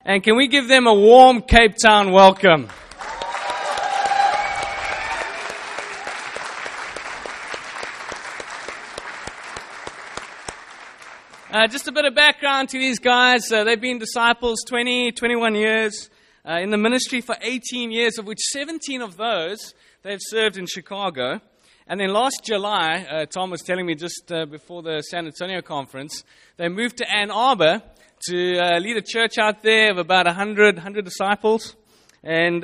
And can we give them a warm Cape Town welcome? Just a bit of background to these guys. They've been disciples 21 years, in the ministry for 18 years, of which 17 of those they've served in Chicago. And then last July, Tom was telling me just before the San Antonio conference, they moved to Ann Arbor to lead a church out there of about 100 disciples. And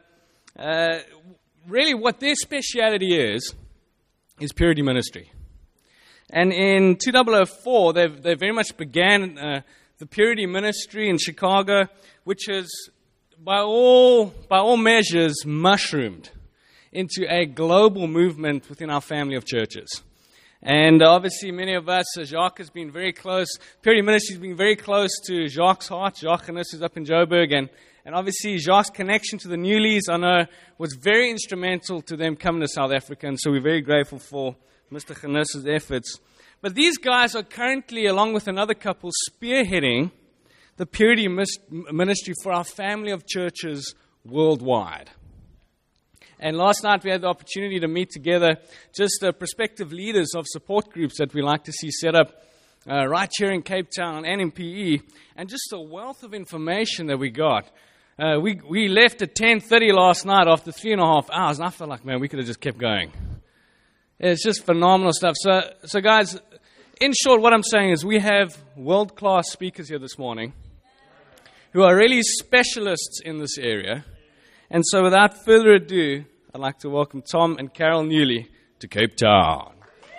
really what their speciality is purity ministry. And in 2004, they very much began the purity ministry in Chicago, which has, by all measures, mushroomed into a global movement within our family of churches. And obviously, many of us, Jacques has been very close, purity ministry has been very close to Jacques' heart. Jacques Genis is up in Joburg, and obviously Jacques' connection to the Newlies, I know, was very instrumental to them coming to South Africa, and so we're very grateful for Mr. Genis' efforts. But these guys are currently, along with another couple, spearheading the purity ministry for our family of churches worldwide. And last night we had the opportunity to meet together just prospective leaders of support groups that we like to see set up right here in Cape Town and in PE. And just a wealth of information that we got. We left at 10:30 last night after 3.5 hours, and I felt like, man, we could have just kept going. It's just phenomenal stuff. So guys, in short, what I'm saying is we have world-class speakers here this morning who are really specialists in this area. And so without further ado, I'd like to welcome Tom and Carol Newley to Cape Town.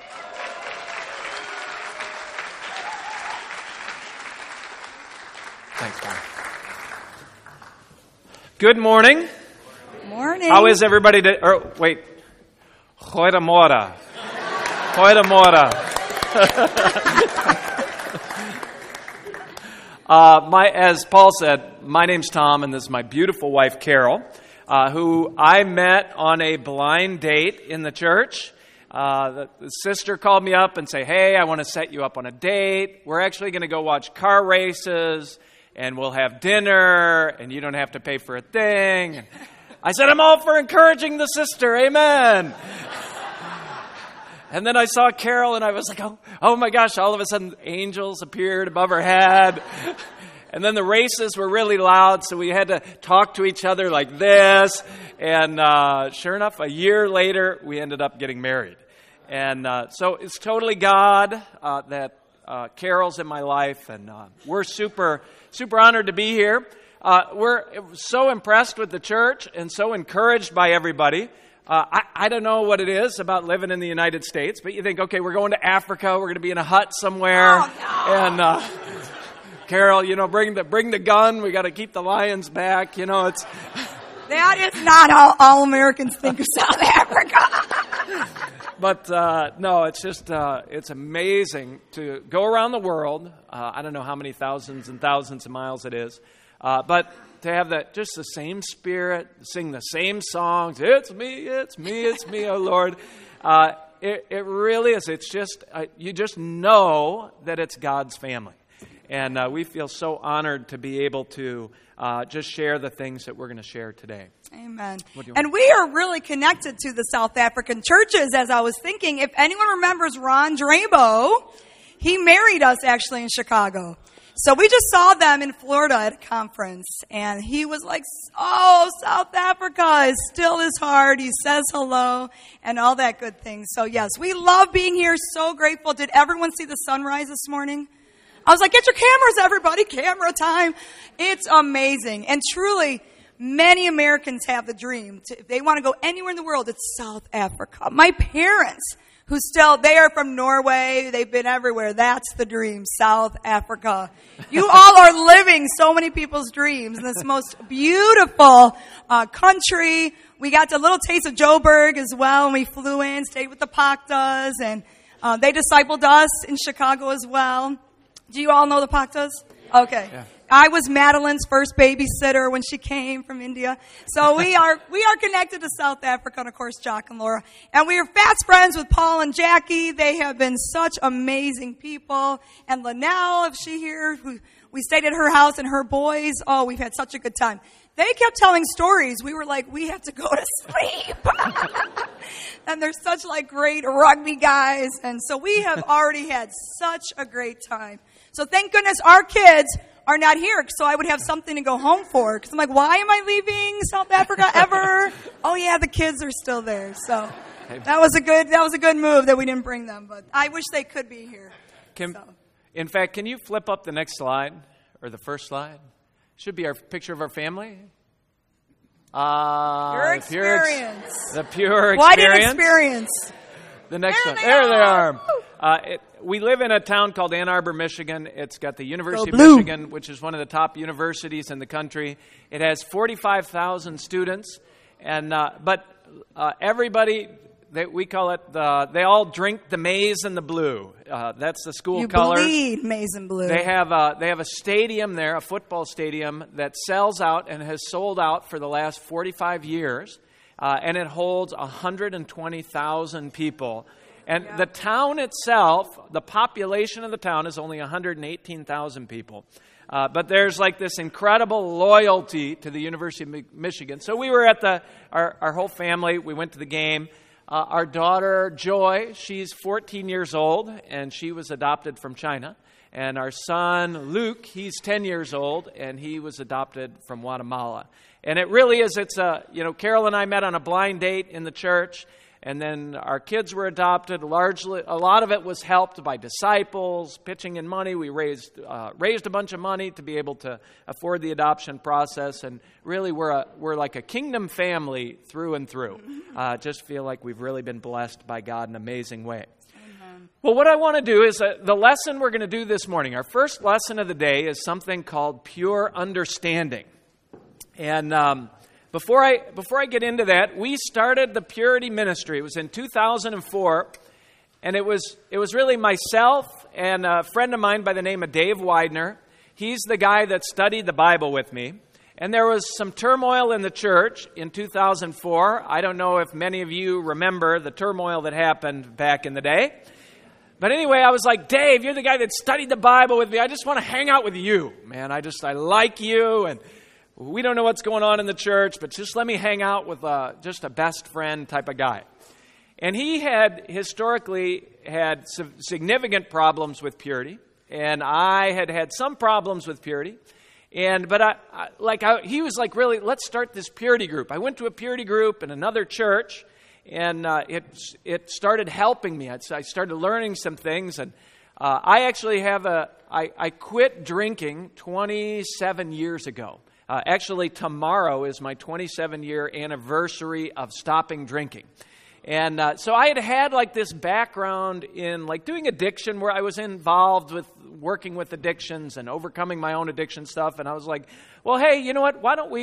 Thanks, Brian. Good morning. Good morning. How is everybody? Goeiemorgen. Goeiemorgen. As Paul said, my name's Tom, and this is my beautiful wife, Carol, who I met on a blind date in the church. The sister called me up and said, hey, I want to set you up on a date. We're actually going to go watch car races, and we'll have dinner, and you don't have to pay for a thing. And I said, I'm all for encouraging the sister. Amen. And then I saw Carol, and I was like, oh my gosh, all of a sudden angels appeared above her head. And then the races were really loud, so we had to talk to each other like this. And sure enough, a year later, we ended up getting married. And so it's totally God that Carol's in my life, and we're super honored to be here. We're so impressed with the church and so encouraged by everybody. I don't know what it is about living in the United States, but you think, okay, we're going to Africa, we're going to be in a hut somewhere, and Carol, bring the gun. We got to keep the lions back. It's that is not how all Americans think of South Africa. But no, it's just it's amazing to go around the world. I don't know how many thousands and thousands of miles it is, but to have the same spirit, sing the same songs. It's me, oh Lord. It really is. It's just, you just know that it's God's family. And we feel so honored to be able to just share the things that we're going to share today. Amen. And we are really connected to the South African churches, as I was thinking. If anyone remembers Ron Drabo, he married us actually in Chicago. So we just saw them in Florida at a conference, and he was like, oh, South Africa is still his heart. He says hello and all that good thing. So yes, we love being here. So grateful. Did everyone see the sunrise this morning? I was like, get your cameras, everybody. Camera time. It's amazing. And truly, many Americans have the dream. If they want to go anywhere in the world, it's South Africa. My parents, they are from Norway. They've been everywhere. That's the dream, South Africa. You all are living so many people's dreams in this most beautiful country. We got a little taste of Joburg as well, and we flew in, stayed with the Paktas, and they discipled us in Chicago as well. Do you all know the Paktas? Okay. Yeah. I was Madeline's first babysitter when she came from India. So we are connected to South Africa, and of course, Jock and Laura. And we are fast friends with Paul and Jackie. They have been such amazing people. And Linnell, if she here, We stayed at her house and her boys. Oh, we've had such a good time. They kept telling stories. We were like, we have to go to sleep. And they're such like great rugby guys. And so we have already had such a great time. So thank goodness our kids are not here. So I would have something to go home for. Because I'm like, why am I leaving South Africa ever? Oh yeah, the kids are still there. So that was a good move that we didn't bring them. But I wish they could be here. In fact, can you flip up the next slide or the first slide? Should be our picture of our family. Your experience. The pure experience. What an experience. The next There one. they There they are. are. We live in a town called Ann Arbor, Michigan. It's got the University of blue. Michigan, which is one of the top universities in the country. It has 45,000 students. But everybody, we call it, they all drink the maize and the blue. That's the school colors. You bleed maize and blue. They have a stadium there, a football stadium, that sells out and has sold out for the last 45 years. And it holds 120,000 people. And the town itself, the population of the town is only 118,000 people. But there's like this incredible loyalty to the University of Michigan. So we were at our whole family, we went to the game. Our daughter, Joy, she's 14 years old, and she was adopted from China. And our son, Luke, he's 10 years old, and he was adopted from Guatemala. And it really is, Carol and I met on a blind date in the church, and then our kids were adopted. A lot of it was helped by disciples, pitching in money. We raised a bunch of money to be able to afford the adoption process, and really we're like a kingdom family through and through. Just feel like we've really been blessed by God in an amazing way. Well, what I want to do is the lesson we're going to do this morning, our first lesson of the day, is something called pure understanding. And before I get into that, we started the Purity Ministry. It was in 2004, and it was really myself and a friend of mine by the name of Dave Widener. He's the guy that studied the Bible with me. And there was some turmoil in the church in 2004. I don't know if many of you remember the turmoil that happened back in the day. But anyway, I was like, Dave, you're the guy that studied the Bible with me. I just want to hang out with you, man. I like you, and we don't know what's going on in the church, but just let me hang out with just a best friend type of guy. And he had historically had significant problems with purity, and I had some problems with purity. But he was like, really, let's start this purity group. I went to a purity group in another church, and it started helping me. I started learning some things, and I actually I quit drinking 27 years ago. Actually, tomorrow is my 27-year anniversary of stopping drinking. And so I had like this background in like doing addiction, where I was involved with working with addictions and overcoming my own addiction stuff. And I was like, well, hey, you know what?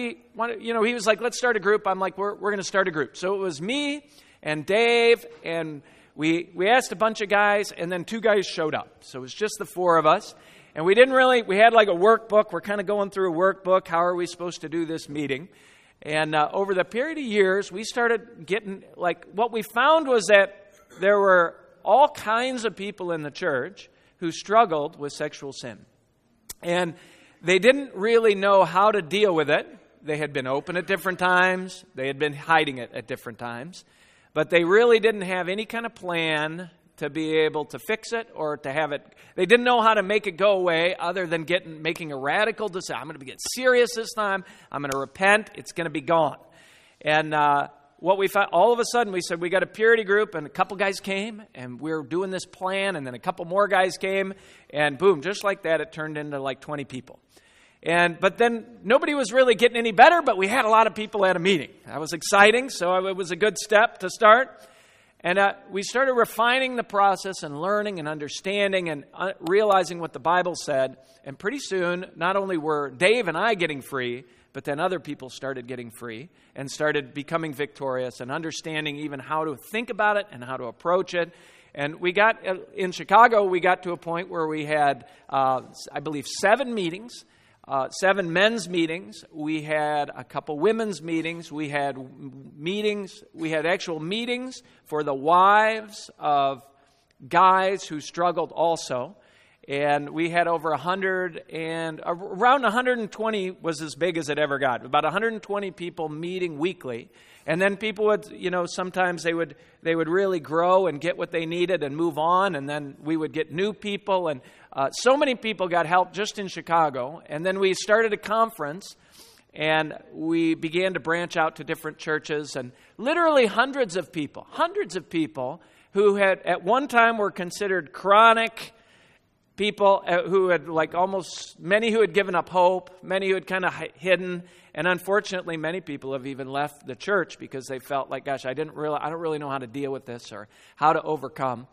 He was like, let's start a group. I'm like, we're going to start a group. So it was me and Dave, and we asked a bunch of guys, and then 2 guys showed up. So it was just the 4 of us. And we had like a workbook. We're kind of going through a workbook. How are we supposed to do this meeting? And over the period of years, we started getting, what we found was that there were all kinds of people in the church who struggled with sexual sin. And they didn't really know how to deal with it. They had been open at different times. They had been hiding it at different times. But they really didn't have any kind of plan to be able to fix it or to have it. They didn't know how to make it go away other than making a radical decision. I'm going to get serious this time. I'm going to repent. It's going to be gone. And what we found, all of a sudden, we said, we got a purity group, and a couple guys came, and we were doing this plan, and then a couple more guys came, and boom, just like that, it turned into like 20 people. But then nobody was really getting any better, but we had a lot of people at a meeting. That was exciting, so it was a good step to start. And we started refining the process and learning and understanding and realizing what the Bible said. And pretty soon, not only were Dave and I getting free, but then other people started getting free and started becoming victorious and understanding even how to think about it and how to approach it. And we got, in Chicago, we got to a point where we had, I believe, 7 meetings. 7 men's meetings. We had a couple women's meetings. We had actual meetings for the wives of guys who struggled also. And we had over 100, and around 120 was as big as it ever got. About 120 people meeting weekly. And then people would, sometimes they would really grow and get what they needed and move on. And then we would get new people. And so many people got help just in Chicago. And then we started a conference, and we began to branch out to different churches. And literally hundreds of people who had at one time were considered chronic people, who had many who had given up hope, many who had kind of hidden, and unfortunately many people have even left the church because they felt like, gosh, I don't really know how to deal with this or how to overcome.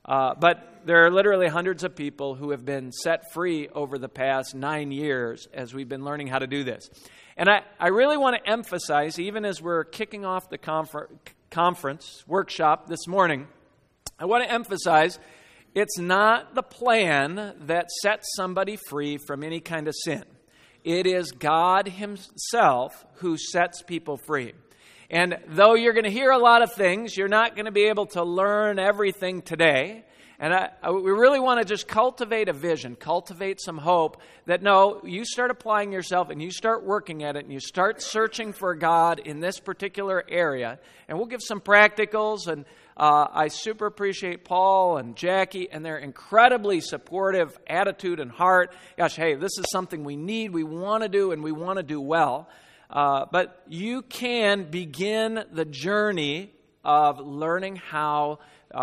But there are literally hundreds of people who have been set free over the past 9 years as we've been learning how to do this. And I really want to emphasize, even as we're kicking off the conference workshop this morning, I want to emphasize it's not the plan that sets somebody free from any kind of sin. It is God himself who sets people free. And though you're going to hear a lot of things, you're not going to be able to learn everything today. And we really want to just cultivate a vision, cultivate some hope that no, you start applying yourself and you start working at it and you start searching for God in this particular area. And we'll give some practicals, and I super appreciate Paul and Jackie and their incredibly supportive attitude and heart. Gosh, hey, this is something we need, we want to do, and we want to do well. But you can begin the journey of learning how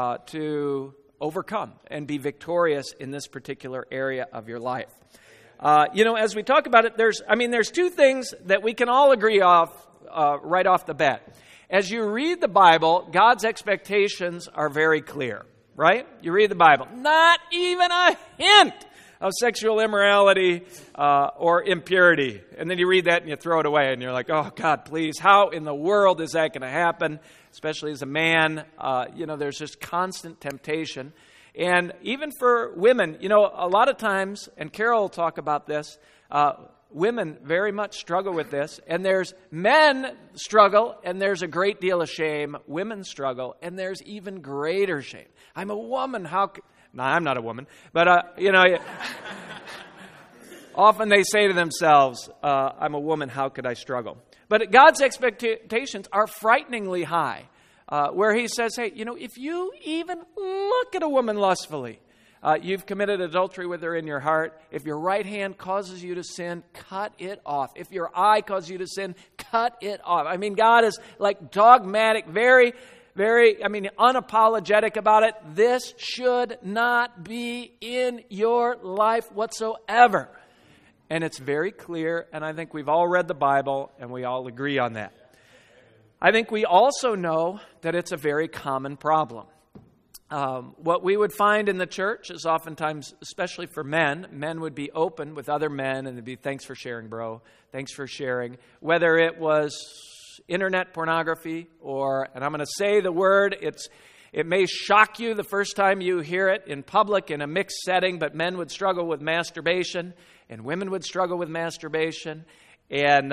to overcome and be victorious in this particular area of your life. As we talk about it, there's two things that we can all agree right off the bat. As you read the Bible, God's expectations are very clear, right? You read the Bible, not even a hint of sexual immorality or impurity. And then you read that and you throw it away and you're like, oh, God, please, how in the world is that going to happen? Especially as a man, there's just constant temptation. And even for women, a lot of times, and Carol will talk about this, women very much struggle with this. And there's men struggle, and there's a great deal of shame. Women struggle, and there's even greater shame. I'm a woman, how... No, I'm not a woman, but, often they say to themselves, I'm a woman, how could I struggle? But God's expectations are frighteningly high, where he says, hey, if you even look at a woman lustfully, you've committed adultery with her in your heart. If your right hand causes you to sin, cut it off. If your eye causes you to sin, cut it off. I mean, God is like dogmatic, very, unapologetic about it. This should not be in your life whatsoever. And it's very clear, and I think we've all read the Bible, and we all agree on that. I think we also know that it's a very common problem. What we would find in the church is oftentimes, especially for men would be open with other men, and they'd be, thanks for sharing, bro. Thanks for sharing. Whether it was internet pornography or, and I'm going to say the word, it may shock you the first time you hear it in public in a mixed setting, but men would struggle with masturbation and women would struggle with masturbation. And,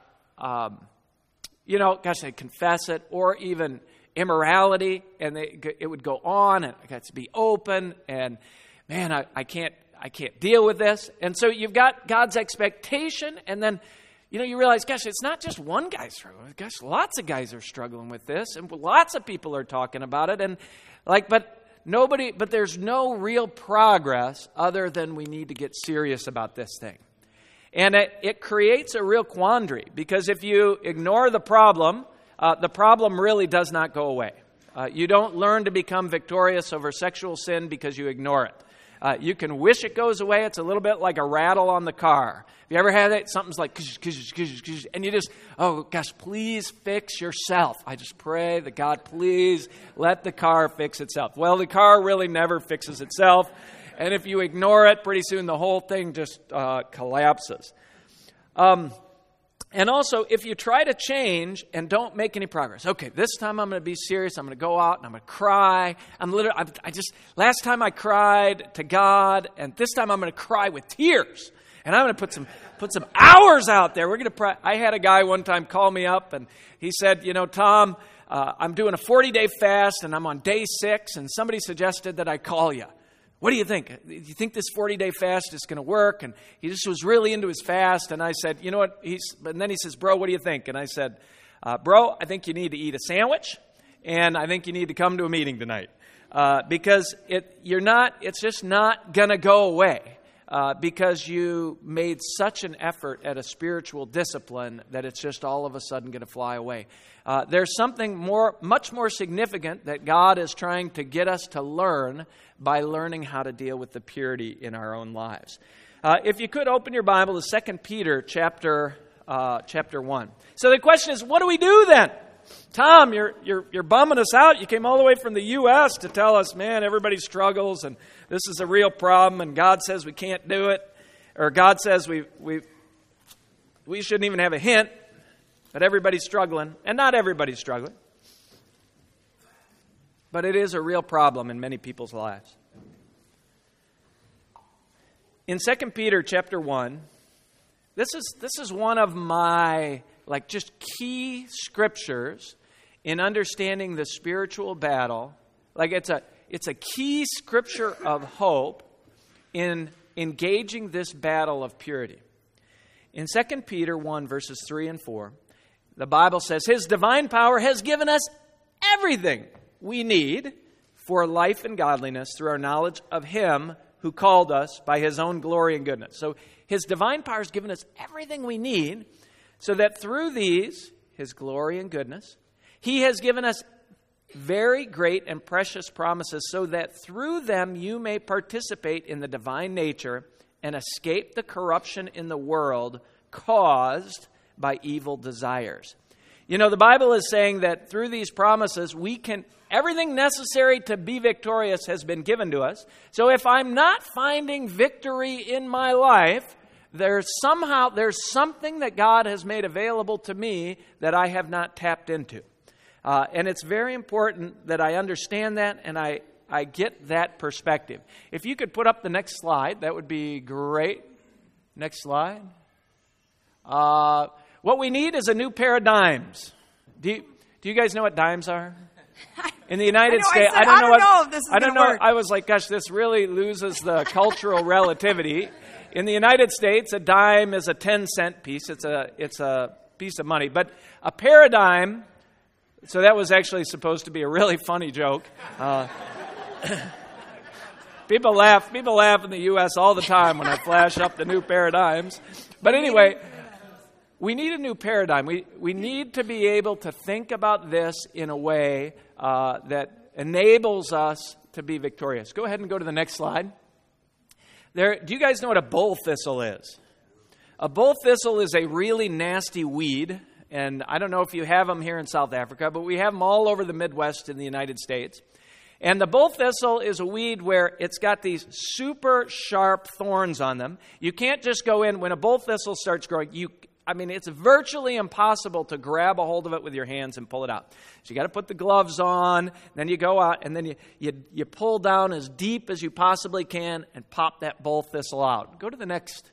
they'd confess it, or even immorality, and it would go on, and I got to be open, and man, I can't deal with this. And so you've got God's expectation, and then you realize, gosh, it's not just one guy struggling. Gosh, lots of guys are struggling with this, and lots of people are talking about it, and but there's no real progress other than we need to get serious about this thing. And it creates a real quandary, because if you ignore the problem really does not go away. You don't learn to become victorious over sexual sin because you ignore it. You can wish it goes away. It's a little bit like a rattle on the car. Have you ever had it? Something's like, and you just, oh gosh, please fix yourself. I just pray that God, please let the car fix itself. Well, the car really never fixes itself. And if you ignore it, pretty soon the whole thing just collapses. And also, if you try to change and don't make any progress, okay, this time I'm going to be serious. I'm going to go out and I'm going to cry. Last time I cried to God, and this time I'm going to cry with tears. And I'm going to put some hours out there. We're going to pray. I had a guy one time call me up, and he said, Tom, I'm doing a 40-day fast, and I'm on day 6, and somebody suggested that I call you. what do you think? Do you think this 40-day fast is going to work? And he just was really into his fast. And I said, you know what? And then he says, bro, what do you think? And I said, bro, I think you need to eat a sandwich. And I think you need to come to a meeting tonight. Because it's just not going to go away. Because you made such an effort at a spiritual discipline that it's just all of a sudden going to fly away. There's something much more significant that God is trying to get us to learn by learning how to deal with the purity in our own lives. If you could open your Bible to 2 Peter chapter 1. So the question is, what do we do then? Tom, you're bumming us out. You came all the way from the U.S. to tell us, man, everybody struggles and this is a real problem and God says we can't do it. Or God says we shouldn't even have a hint, but everybody's struggling. And not everybody's struggling. But it is a real problem in many people's lives. In 2 Peter chapter 1, this is one of my just key scriptures in understanding the spiritual battle. It's a key scripture of hope in engaging this battle of purity. In 2 Peter 1, verses 3 and 4, the Bible says, His divine power has given us everything we need for life and godliness through our knowledge of Him who called us by His own glory and goodness. So His divine power has given us everything we need so that through these, His glory and goodness, He has given us very great and precious promises so that through them you may participate in the divine nature and escape the corruption in the world caused by evil desires. You know, the Bible is saying that through these promises, everything necessary to be victorious has been given to us. So if I'm not finding victory in my life, there's something that God has made available to me that I have not tapped into. And it's very important that I understand that and I get that perspective. If you could put up the next slide, that would be great. Next slide. What we need is a new pair of dimes. Do you guys know what dimes are? In the United States, I don't know if this is I don't gonna know. work. I was like, gosh, this really loses the cultural relativity. In the United States, a dime is a 10-cent piece. It's a piece of money. But a paradigm, so that was actually supposed to be a really funny joke. People laugh in the U.S. all the time when I flash up the new paradigms. But anyway, we need a new paradigm. We need to be able to think about this in a way that enables us to be victorious. Go ahead and go to the next slide. Do you guys know what a bull thistle is? A bull thistle is a really nasty weed, and I don't know if you have them here in South Africa, but we have them all over the Midwest in the United States. And the bull thistle is a weed where it's got these super sharp thorns on them. You can't just go in. When a bull thistle starts growing, it's virtually impossible to grab a hold of it with your hands and pull it out. So you got to put the gloves on, then you go out, and then you pull down as deep as you possibly can and pop that bull thistle out. Go to the next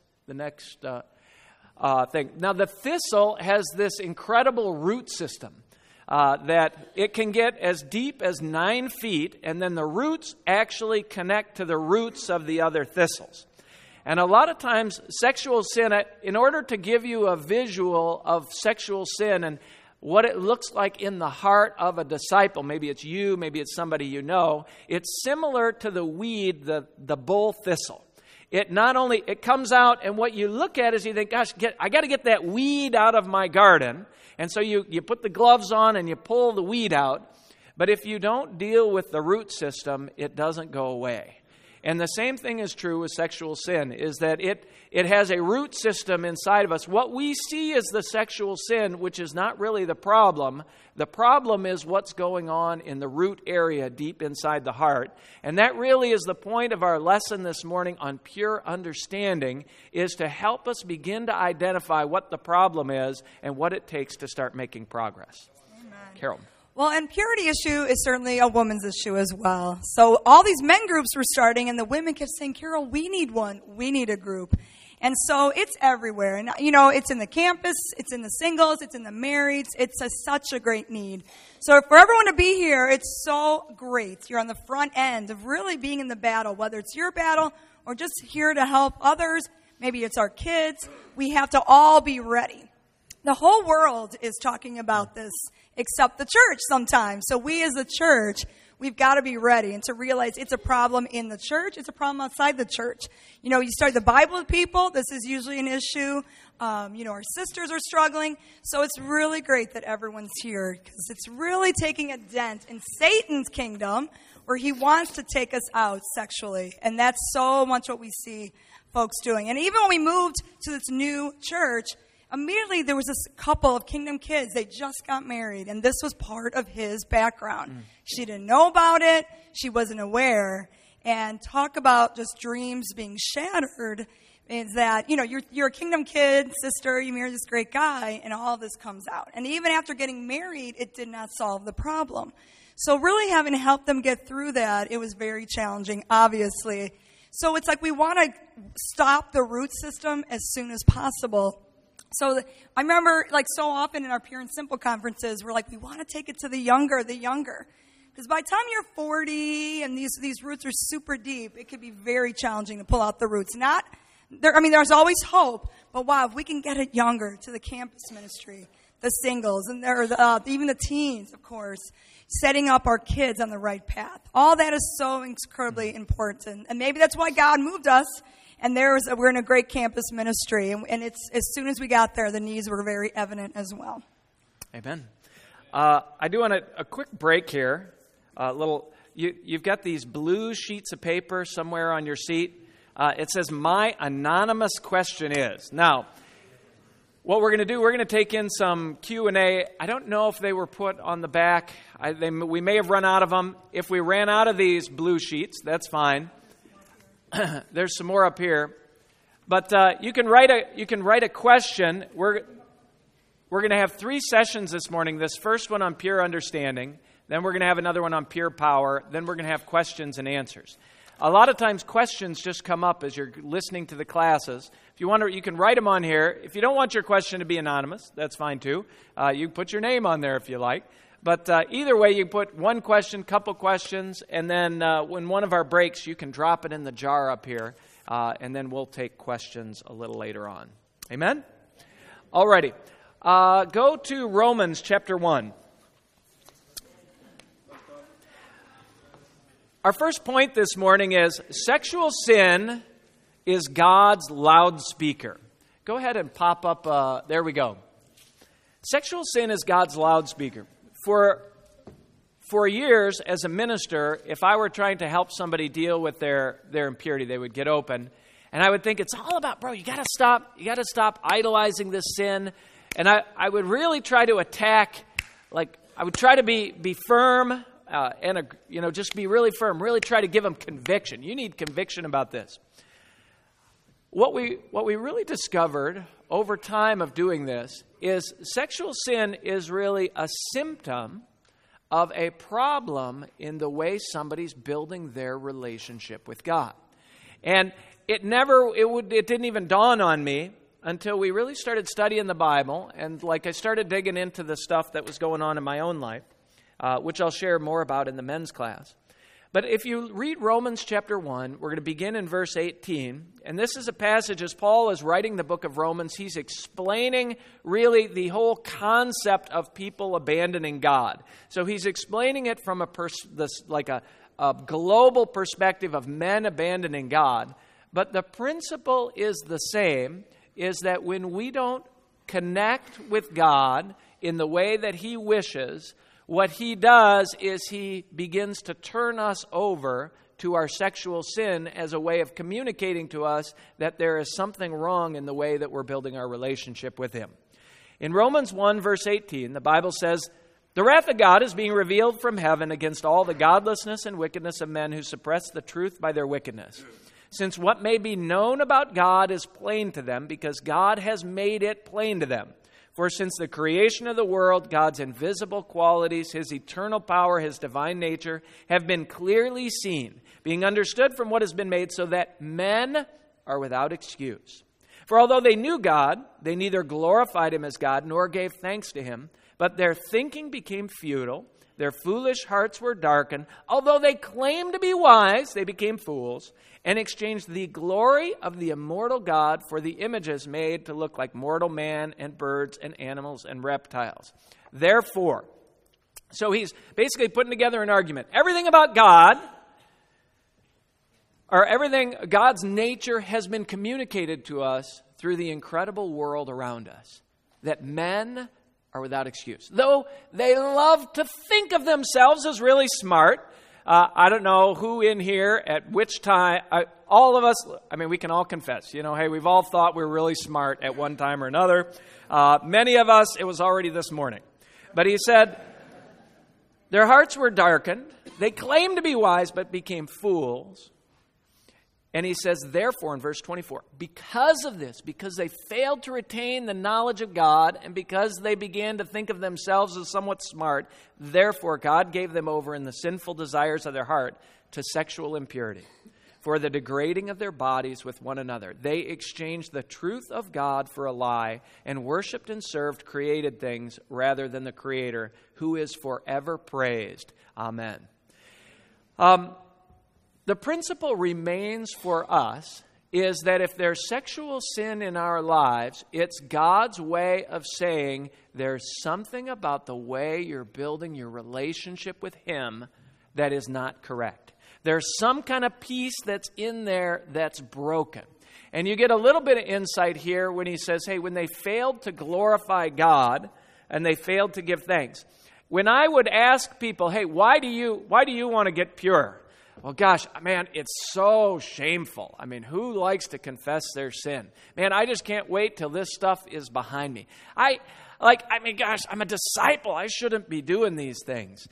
thing. Now, the thistle has this incredible root system that it can get as deep as 9 feet, and then the roots actually connect to the roots of the other thistles. And a lot of times, sexual sin, in order to give you a visual of sexual sin and what it looks like in the heart of a disciple, maybe it's you, maybe it's somebody you know, it's similar to the weed, the bull thistle. It comes out, and what you look at is you think, gosh, I got to get that weed out of my garden. And so you put the gloves on and you pull the weed out. But if you don't deal with the root system, it doesn't go away. And the same thing is true with sexual sin, is that it has a root system inside of us. What we see as the sexual sin, which is not really the problem. The problem is what's going on in the root area deep inside the heart. And that really is the point of our lesson this morning on pure understanding, is to help us begin to identify what the problem is and what it takes to start making progress. Amen. Carol. Well, and purity issue is certainly a woman's issue as well. So all these men groups were starting, and the women kept saying, Carol, we need one. We need a group. And so it's everywhere. And, you know, it's in the campus, it's in the singles, it's in the marrieds. It's such a great need. So for everyone to be here, it's so great. You're on the front end of really being in the battle, whether it's your battle or just here to help others. Maybe it's our kids. We have to all be ready. The whole world is talking about this, except the church sometimes. So we as a church, we've got to be ready and to realize it's a problem in the church. It's a problem outside the church. You know, you study the Bible with people. This is usually an issue. You know, our sisters are struggling. So it's really great that everyone's here because it's really taking a dent in Satan's kingdom where he wants to take us out sexually. And that's so much what we see folks doing. And even when we moved to this new church, immediately there was this couple of Kingdom kids. They just got married, and this was part of his background. She didn't know about it. She wasn't aware. And talk about just dreams being shattered is that, you know, you're a Kingdom kid, sister, you married this great guy, and all this comes out. And even after getting married, it did not solve the problem. So really having to help them get through that, it was very challenging, obviously. So it's like we want to stop the root system as soon as possible. So I remember, like, so often in our Pure and Simple conferences, we're like, we want to take it to the younger. Because by the time you're 40 and these roots are super deep, it could be very challenging to pull out the roots. There's always hope, but wow, if we can get it younger to the campus ministry, the singles, and even the teens, of course, setting up our kids on the right path. All that is so incredibly important. And maybe that's why God moved us. And we're in a great campus ministry. And it's as soon as we got there, the needs were very evident as well. Amen. I do want a quick break here. You've got these blue sheets of paper somewhere on your seat. It says, "My anonymous question is." Now, what we're going to do, we're going to take in some Q&A. I don't know if they were put on the back. We may have run out of them. If we ran out of these blue sheets, that's fine. There's some more up here, but you can write a question. We're going to have 3 sessions this morning. This first one on pure understanding, then we're going to have another one on pure power, then we're going to have questions and answers. A lot of times questions just come up as you're listening to the classes. If you wonder, you can write them on here. If you don't want your question to be anonymous, that's fine too. You can put your name on there if you like. But either way, you put one question, couple questions, and then when one of our breaks, you can drop it in the jar up here, and then we'll take questions a little later on. Amen? Alrighty. Go to Romans chapter 1. Our first point this morning is sexual sin is God's loudspeaker. Go ahead and pop up. There we go. Sexual sin is God's loudspeaker. For years as a minister, if I were trying to help somebody deal with their impurity, they would get open. And I would think it's all about, bro, you got to stop idolizing this sin. And I would really try to attack, I would try to be firm just be really firm, really try to give them conviction. You need conviction about this. What we really discovered over time of doing this is sexual sin is really a symptom of a problem in the way somebody's building their relationship with God. And it didn't even dawn on me until we really started studying the Bible, and I started digging into the stuff that was going on in my own life, which I'll share more about in the men's class. But if you read Romans chapter 1, we're going to begin in verse 18. And this is a passage as Paul is writing the book of Romans. He's explaining really the whole concept of people abandoning God. So he's explaining it from a global perspective of men abandoning God. But the principle is the same, is that when we don't connect with God in the way that He wishes, what He does is He begins to turn us over to our sexual sin as a way of communicating to us that there is something wrong in the way that we're building our relationship with Him. In Romans 1, verse 18, the Bible says, "The wrath of God is being revealed from heaven against all the godlessness and wickedness of men who suppress the truth by their wickedness. Since what may be known about God is plain to them, because God has made it plain to them. For since the creation of the world, God's invisible qualities, His eternal power, His divine nature, have been clearly seen, being understood from what has been made, so that men are without excuse. For although they knew God, they neither glorified him as God nor gave thanks to him, but their thinking became futile, their foolish hearts were darkened. Although they claimed to be wise, they became fools, and exchanged the glory of the immortal God for the images made to look like mortal man and birds and animals and reptiles. Therefore, so he's basically putting together an argument. Everything about God, or everything, God's nature has been communicated to us through the incredible world around us. That men are without excuse. Though they love to think of themselves as really smart. I don't know who in here at which time, all of us, I mean, we can all confess, hey, we've all thought we're really smart at one time or another. Many of us, it was already this morning. But he said, their hearts were darkened. They claimed to be wise, but became fools. And he says, therefore, in verse 24, because of this, because they failed to retain the knowledge of God, and because they began to think of themselves as somewhat smart, therefore God gave them over in the sinful desires of their heart to sexual impurity, for the degrading of their bodies with one another. They exchanged the truth of God for a lie, and worshipped and served created things rather than the Creator, who is forever praised. Amen. The principle remains for us is that if there's sexual sin in our lives, it's God's way of saying there's something about the way you're building your relationship with Him that is not correct. There's some kind of piece that's in there that's broken. And you get a little bit of insight here when he says, hey, when they failed to glorify God and they failed to give thanks. When I would ask people, hey, why do you want to get pure? Well, gosh, man, it's so shameful. I mean, who likes to confess their sin? Man, I just can't wait till this stuff is behind me. Gosh, I'm a disciple. I shouldn't be doing these things.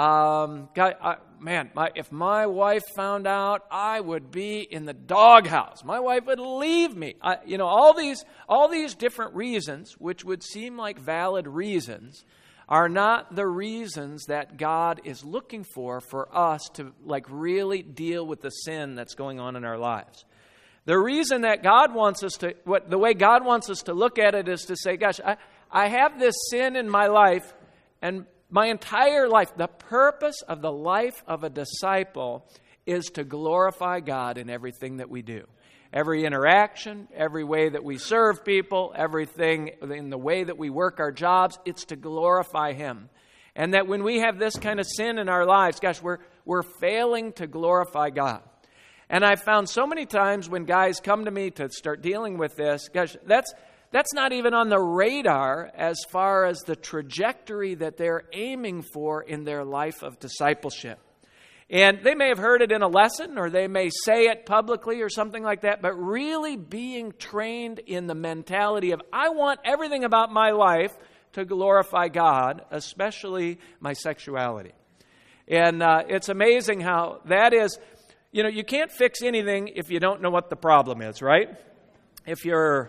If my wife found out, I would be in the doghouse. My wife would leave me. All these different reasons, which would seem like valid reasons, are not the reasons that God is looking for us to really deal with the sin that's going on in our lives. The reason that God wants us to, the way God wants us to look at it is to say, gosh, I have this sin in my life, and my entire life, the purpose of the life of a disciple is to glorify God in everything that we do. Every interaction, every way that we serve people, everything in the way that we work our jobs, it's to glorify Him. And that when we have this kind of sin in our lives, gosh, we're failing to glorify God. And I've found so many times when guys come to me to start dealing with this, gosh, that's not even on the radar as far as the trajectory that they're aiming for in their life of discipleship. And they may have heard it in a lesson, or they may say it publicly or something like that, but really being trained in the mentality of, I want everything about my life to glorify God, especially my sexuality. And it's amazing how that is, you can't fix anything if you don't know what the problem is, right? If you're,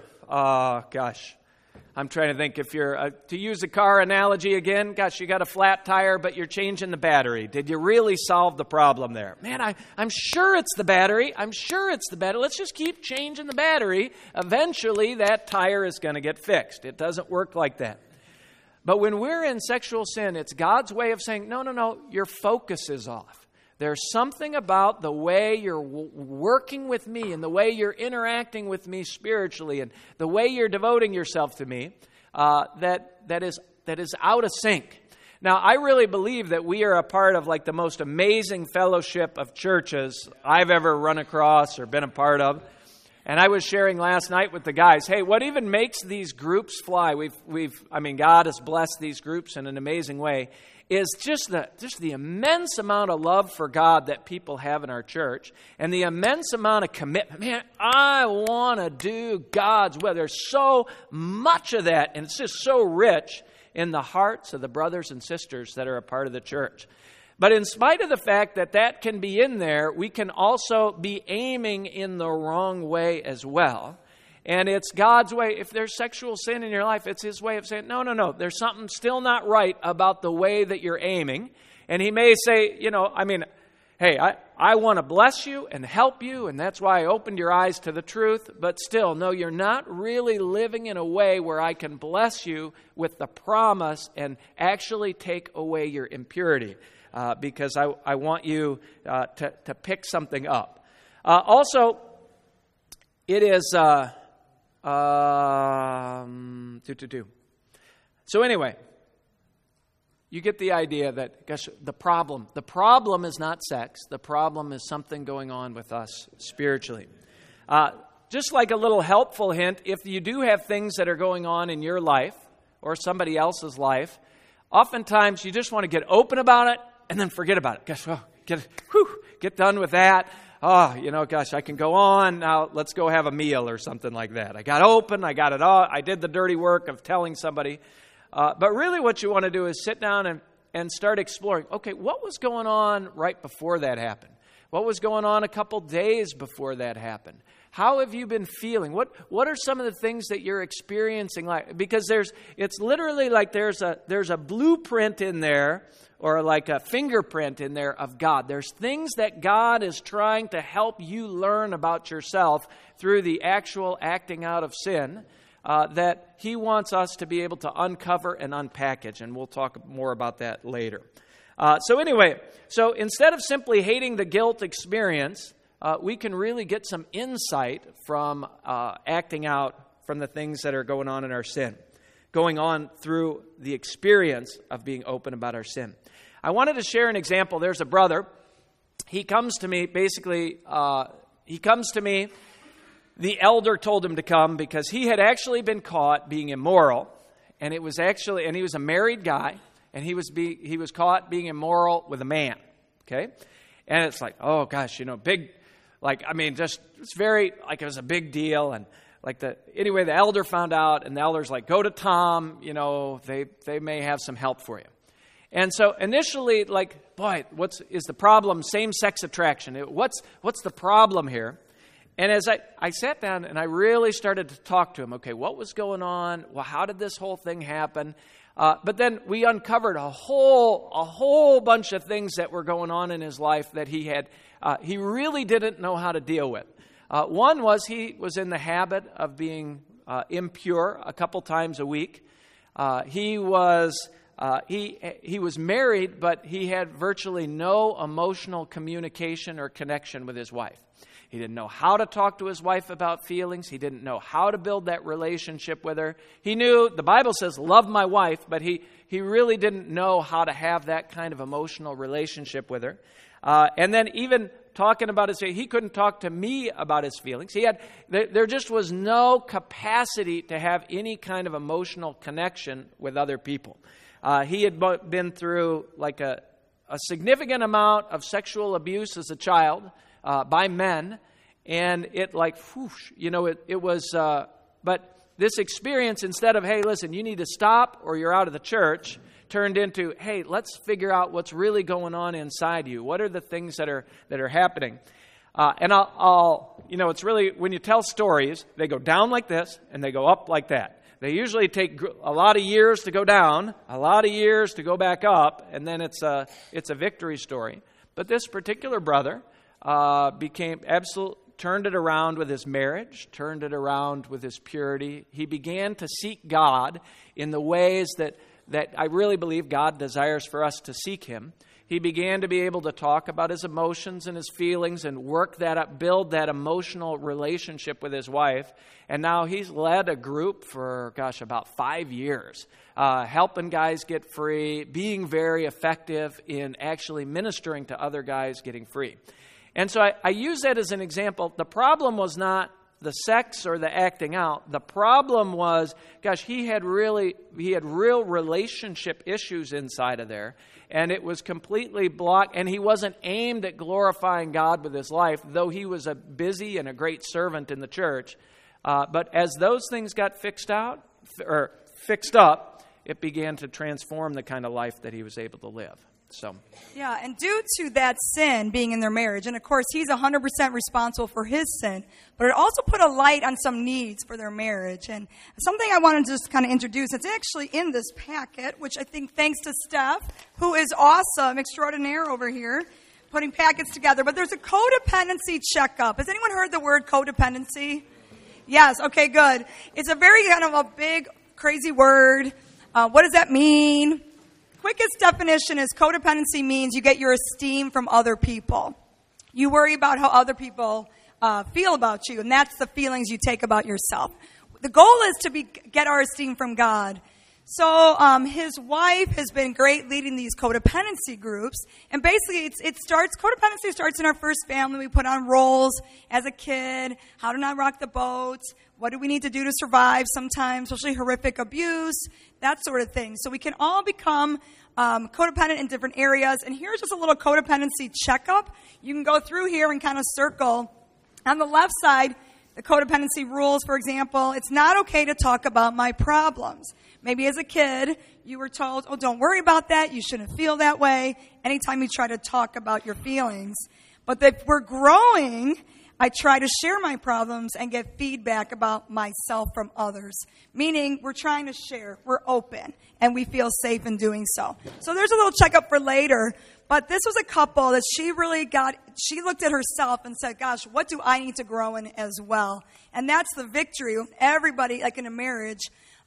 I'm trying to think, if you're, to use a car analogy again, gosh, you got a flat tire, but you're changing the battery. Did you really solve the problem there? Man, I'm sure it's the battery. Let's just keep changing the battery. Eventually, that tire is going to get fixed. It doesn't work like that. But when we're in sexual sin, it's God's way of saying, no, your focus is off. There's something about the way you're working with me and the way you're interacting with me spiritually and the way you're devoting yourself to me that is out of sync. Now, I really believe that we are a part of the most amazing fellowship of churches I've ever run across or been a part of. And I was sharing last night with the guys, hey, what even makes these groups fly? God has blessed these groups in an amazing way. Is just the immense amount of love for God that people have in our church and the immense amount of commitment. Man, I want to do God's will. There's so much of that, and it's just so rich in the hearts of the brothers and sisters that are a part of the church. But in spite of the fact that can be in there, we can also be aiming in the wrong way as well. And it's God's way. If there's sexual sin in your life, it's His way of saying, no, there's something still not right about the way that you're aiming. And He may say, hey, I want to bless you and help you, and that's why I opened your eyes to the truth, but still, no, you're not really living in a way where I can bless you with the promise and actually take away your impurity, because I want you to pick something up. Also, it is... So anyway, you get the idea that, gosh, the problem is not sex. The problem is something going on with us spiritually. Just like a little helpful hint, if you do have things that are going on in your life or somebody else's life, oftentimes you just want to get open about it and then forget about it. Gosh, get done with that. Oh, gosh, I can go on. Now let's go have a meal or something like that. I got open. I got it all. I did the dirty work of telling somebody. But really what you want to do is sit down and start exploring. Okay, what was going on right before that happened? What was going on a couple days before that happened? How have you been feeling? What are some of the things that you're experiencing? Because it's literally like there's a blueprint in there, or like a fingerprint in there of God. There's things that God is trying to help you learn about yourself through the actual acting out of sin that He wants us to be able to uncover and unpackage. And we'll talk more about that later. So instead of simply hating the guilt experience, we can really get some insight from acting out from the things that are going on in our sin, going on through the experience of being open about our sin. I wanted to share an example. There's a brother. He comes to me, the elder told him to come because he had actually been caught being immoral, and he was a married guy, and he was caught being immoral with a man, okay? And it's like, oh gosh, big, it's very, it was a big deal, and the elder found out, and the elder's like, go to Tom, they may have some help for you. And so initially, is the problem same-sex attraction? What's the problem here? And as I sat down and I really started to talk to him, okay, what was going on? Well, how did this whole thing happen? But then we uncovered a whole bunch of things that were going on in his life that he really didn't know how to deal with. One was he was in the habit of being impure a couple times a week. He was married, but he had virtually no emotional communication or connection with his wife. He didn't know how to talk to his wife about feelings. He didn't know how to build that relationship with her. He knew, the Bible says, love my wife, but he really didn't know how to have that kind of emotional relationship with her. And then even talking about he couldn't talk to me about his feelings. There just was no capacity to have any kind of emotional connection with other people. He had been through a significant amount of sexual abuse as a child by men, and it was. But this experience, instead of, hey, listen, you need to stop or you're out of the church, turned into, hey, let's figure out what's really going on inside you. What are the things that are happening? And it's really, when you tell stories, they go down like this and they go up like that. They usually take a lot of years to go down, a lot of years to go back up, and then it's a victory story. But this particular brother turned it around with his marriage, turned it around with his purity. He began to seek God in the ways that I really believe God desires for us to seek Him. He began to be able to talk about his emotions and his feelings and work that up, build that emotional relationship with his wife. And now he's led a group for, about 5 years, helping guys get free, being very effective in actually ministering to other guys getting free. And so I use that as an example. The problem was not the sex or the acting out. The problem was, he had real relationship issues inside of there. And it was completely blocked, and he wasn't aimed at glorifying God with his life, though he was a busy and a great servant in the church. But as those things got fixed up, it began to transform the kind of life that he was able to live. So, yeah, and due to that sin being in their marriage, and of course he's 100% responsible for his sin, but it also put a light on some needs for their marriage. And something I want to just kind of introduce, it's actually in this packet, which I think thanks to Steph, who is awesome, extraordinaire over here, putting packets together, but there's a codependency checkup. Has anyone heard the word codependency? Yes, okay, good. It's a very kind of a big, crazy word. What does that mean? Quickest definition is codependency means you get your esteem from other people. You worry about how other people feel about you, and that's the feelings you take about yourself. The goal is to get our esteem from God. So his wife has been great leading these codependency groups. And basically, codependency starts in our first family. We put on roles as a kid, how to not rock the boat, what do we need to do to survive sometimes, especially horrific abuse, that sort of thing. So we can all become codependent in different areas. And here's just a little codependency checkup. You can go through here and kind of circle. On the left side, the codependency rules, for example, it's not okay to talk about my problems. Maybe as a kid, you were told, oh, don't worry about that. You shouldn't feel that way anytime you try to talk about your feelings. But if we're growing, I try to share my problems and get feedback about myself from others. Meaning we're trying to share, we're open, and we feel safe in doing so. So there's a little checkup for later. But this was a couple that she looked at herself and said, gosh, what do I need to grow in as well? And that's the victory. Everybody, like in a marriage,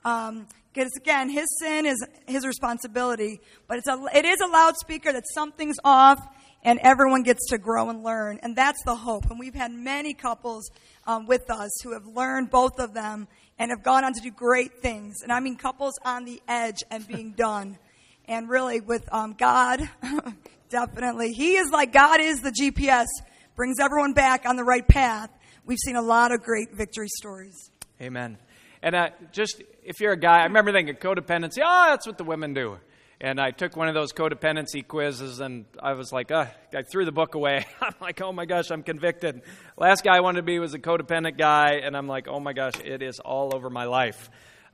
because again, his sin is his responsibility, but it is a loudspeaker that something's off and everyone gets to grow and learn. And that's the hope. And we've had many couples with us who have learned, both of them, and have gone on to do great things. And I mean couples on the edge and being done. And really with God, definitely. God is the GPS, brings everyone back on the right path. We've seen a lot of great victory stories. Amen. And just, if you're a guy, I remember thinking codependency, that's what the women do. And I took one of those codependency quizzes, and I was like, I threw the book away. I'm like, oh my gosh, I'm convicted. Last guy I wanted to be was a codependent guy, and I'm like, oh my gosh, it is all over my life.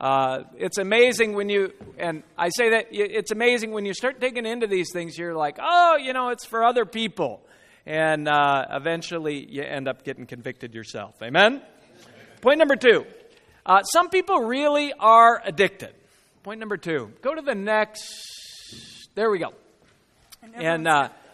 It's amazing and I say that it's amazing when you start digging into these things, you're like, it's for other people. And eventually you end up getting convicted yourself. Amen? Point number 2. Some people really are addicted. Point number 2. Go to the next. There we go. And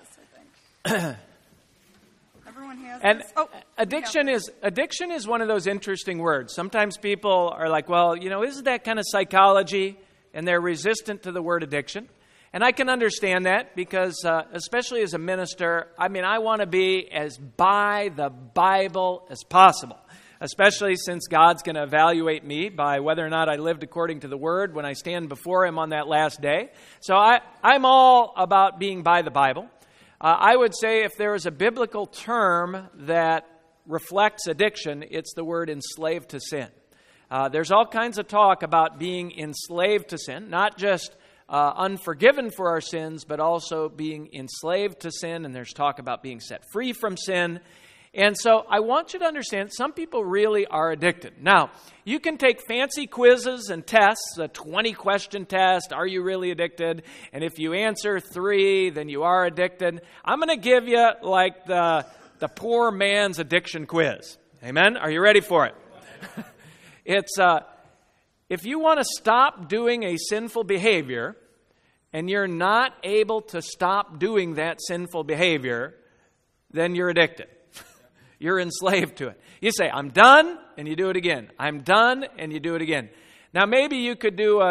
everyone has and this. Oh, addiction is one of those interesting words. Sometimes people are like, well, isn't that kind of psychology? And they're resistant to the word addiction. And I can understand that because, especially as a minister, I want to be as by the Bible as possible. Especially since God's going to evaluate me by whether or not I lived according to the Word when I stand before Him on that last day. So I'm all about being by the Bible. I would say if there is a biblical term that reflects addiction, it's the word enslaved to sin. There's all kinds of talk about being enslaved to sin, not just unforgiven for our sins, but also being enslaved to sin. And there's talk about being set free from sin. And so I want you to understand, some people really are addicted. Now, you can take fancy quizzes and tests, a 20-question test, are you really addicted? And if you answer 3, then you are addicted. I'm going to give you like the poor man's addiction quiz. Amen? Are you ready for it? It's if you want to stop doing a sinful behavior and you're not able to stop doing that sinful behavior, then you're addicted. You're enslaved to it. You say, I'm done, and you do it again. I'm done, and you do it again. Now, maybe you could do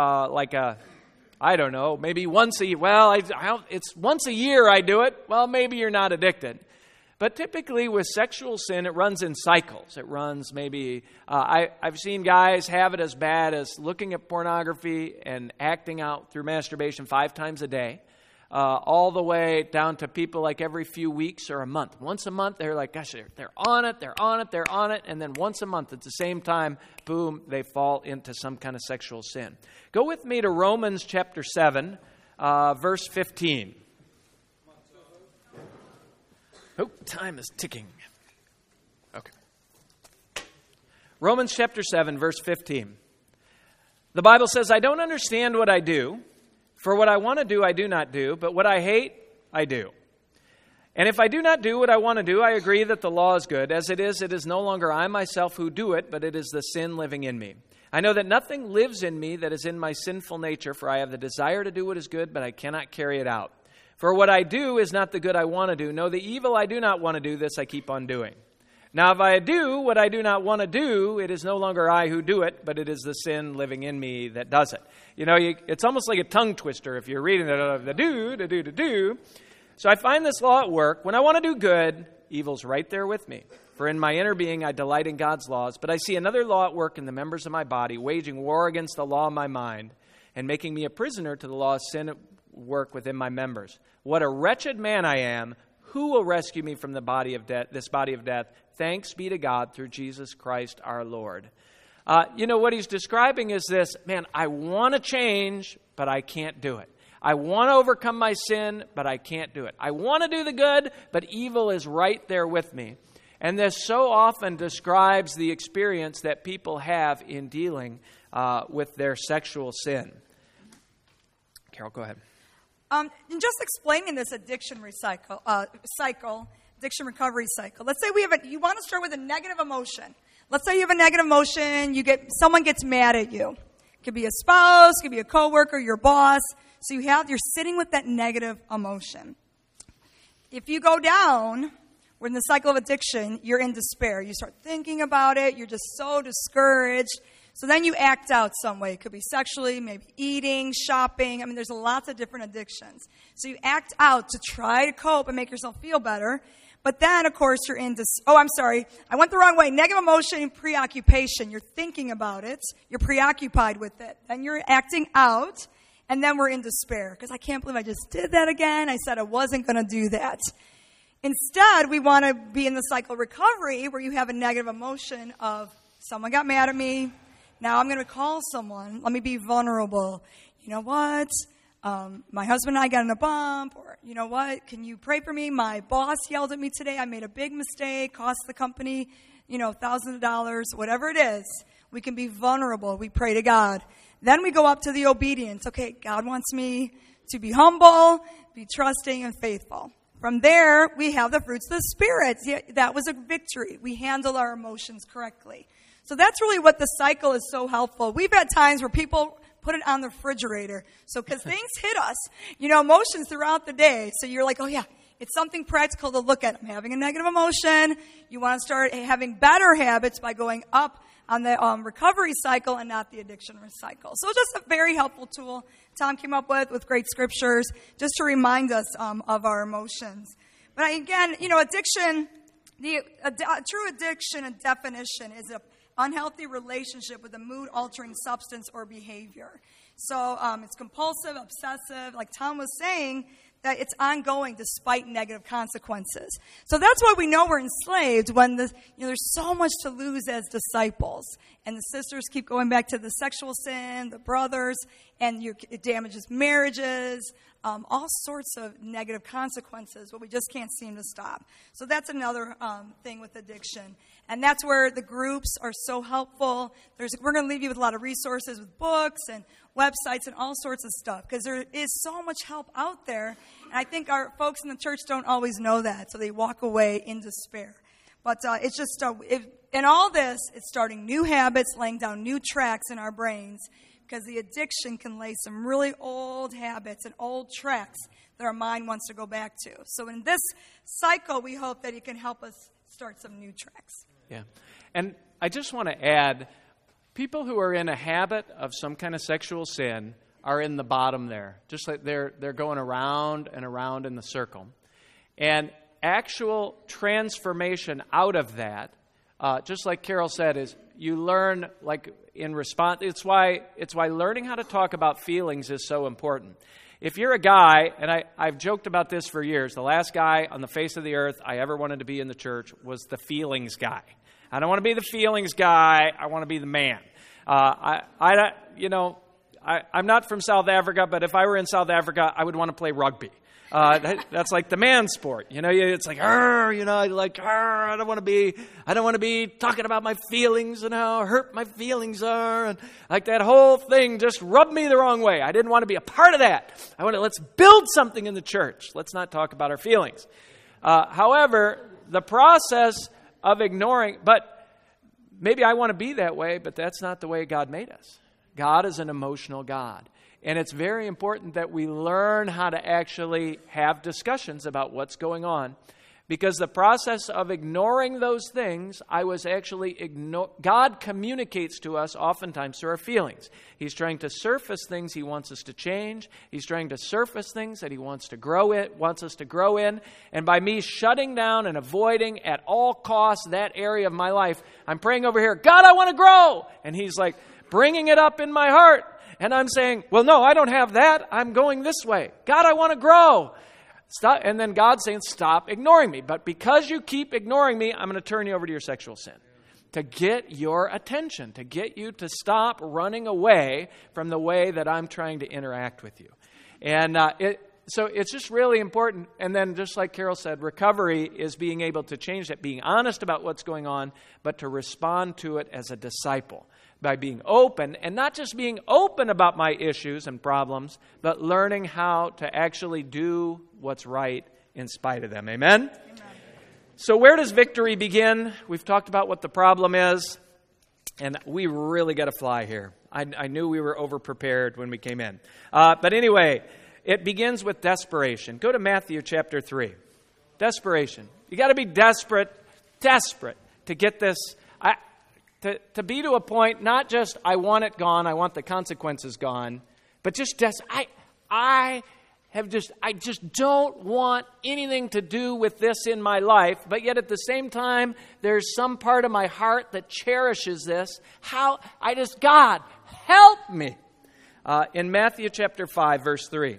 maybe once a year. Well, it's once a year I do it. Well, maybe you're not addicted. But typically with sexual sin, it runs in cycles. It runs maybe, I've seen guys have it as bad as looking at pornography and acting out through masturbation 5 times a day. All the way down to people like every few weeks or a month. Once a month, they're like, gosh, they're on it. And then once a month, at the same time, boom, they fall into some kind of sexual sin. Go with me to Romans chapter 7, verse 15. Oh, time is ticking. Okay. Romans chapter 7, verse 15. The Bible says, I don't understand what I do. For what I want to do, I do not do, but what I hate, I do. And if I do not do what I want to do, I agree that the law is good. As it is no longer I myself who do it, but it is the sin living in me. I know that nothing lives in me that is in my sinful nature, for I have the desire to do what is good, but I cannot carry it out. For what I do is not the good I want to do. No, the evil I do not want to do, this I keep on doing. Now, if I do what I do not want to do, it is no longer I who do it, but it is the sin living in me that does it. It's almost like a tongue twister if you're reading the do. So I find this law at work. When I want to do good, evil's right there with me. For in my inner being I delight in God's laws, but I see another law at work in the members of my body, waging war against the law of my mind, and making me a prisoner to the law of sin at work within my members. What a wretched man I am! Who will rescue me from the body of death? This body of death? Thanks be to God through Jesus Christ our Lord. What he's describing is this: man, I want to change, but I can't do it. I want to overcome my sin, but I can't do it. I want to do the good, but evil is right there with me. And this so often describes the experience that people have in dealing with their sexual sin. Carol, go ahead. And just explaining this addiction addiction recovery cycle. Let's say you want to start with a negative emotion. Let's say you have a negative emotion, someone gets mad at you. It could be a spouse, it could be a coworker, your boss. So you're sitting with that negative emotion. If you go down, we're in the cycle of addiction, you're in despair. You start thinking about it, you're just so discouraged. So then you act out some way. It could be sexually, maybe eating, shopping. There's lots of different addictions. So you act out to try to cope and make yourself feel better. But then, of course, you're in I went the wrong way. Negative emotion and preoccupation. You're thinking about it. You're preoccupied with it. Then you're acting out. And then we're in despair. Because I can't believe I just did that again. I said I wasn't going to do that. Instead, we want to be in the cycle of recovery where you have a negative emotion of someone got mad at me. Now I'm going to call someone. Let me be vulnerable. You know what? My husband and I got in a bump. Or, you know what? Can you pray for me? My boss yelled at me today. I made a big mistake. Cost the company, thousands of dollars. Whatever it is, we can be vulnerable. We pray to God. Then we go up to the obedience. Okay, God wants me to be humble, be trusting, and faithful. From there, we have the fruits of the Spirit. That was a victory. We handle our emotions correctly. So that's really what the cycle is so helpful. We've had times where people put it on the refrigerator. So because things hit us, emotions throughout the day. So you're like, oh yeah, it's something practical to look at. I'm having a negative emotion. You want to start having better habits by going up on the recovery cycle and not the addiction cycle. So it's just a very helpful tool Tom came up with great scriptures just to remind us of our emotions. But again, addiction, true addiction and definition is an unhealthy relationship with a mood-altering substance or behavior. So it's compulsive, obsessive, like Tom was saying, that it's ongoing despite negative consequences. So that's why we know we're enslaved when there's so much to lose as disciples. And the sisters keep going back to the sexual sin, the brothers, and it damages marriages, all sorts of negative consequences, but we just can't seem to stop. So that's another thing with addiction. And that's where the groups are so helpful. We're going to leave you with a lot of resources with books and websites and all sorts of stuff because there is so much help out there. And I think our folks in the church don't always know that, so they walk away in despair. But it's just, in all this, it's starting new habits, laying down new tracks in our brains, because the addiction can lay some really old habits and old tracks that our mind wants to go back to. So in this cycle, we hope that it can help us start some new tracks. Yeah. And I just want to add, people who are in a habit of some kind of sexual sin are in the bottom there. Just like they're going around and around in the circle. And actual transformation out of that, just like Carol said, is you learn like in response. It's why learning how to talk about feelings is so important. If you're a guy, and I've joked about this for years, the last guy on the face of the earth I ever wanted to be in the church was the feelings guy. I don't want to be the feelings guy. I want to be the man. I'm not from South Africa, but if I were in South Africa, I would want to play rugby. That's like the man sport. It's like, I don't want to be talking about my feelings and how hurt my feelings are. And like that whole thing just rubbed me the wrong way. I didn't want to be a part of that. Let's build something in the church. Let's not talk about our feelings. However, the process of ignoring, but maybe I want to be that way, but that's not the way God made us. God is an emotional God. And it's very important that we learn how to actually have discussions about what's going on. Because the process of ignoring those things, God communicates to us oftentimes through our feelings. He's trying to surface things He wants us to change. He's trying to surface things that He wants us to grow in. And by me shutting down and avoiding at all costs that area of my life, I'm praying over here, God, I want to grow. And He's like bringing it up in my heart. And I'm saying, well, no, I don't have that. I'm going this way. God, I want to grow. Stop. And then God's saying, stop ignoring me. But because you keep ignoring me, I'm going to turn you over to your sexual sin. To get your attention, to get you to stop running away from the way that I'm trying to interact with you. And so it's just really important. And then just like Carol said, recovery is being able to change that, being honest about what's going on, but to respond to it as a disciple. By being open, and not just being open about my issues and problems, but learning how to actually do what's right in spite of them. Amen? Amen. So where does victory begin? We've talked about what the problem is, and we really got to fly here. I knew we were over-prepared when we came in. But anyway, it begins with desperation. Go to Matthew chapter 3. Desperation. You got to be desperate to get this. To be to a point, not just I want it gone, I want the consequences gone, but just I just don't want anything to do with this in my life, but yet at the same time, there's some part of my heart that cherishes this. God, help me. In Matthew chapter 5, verse 3.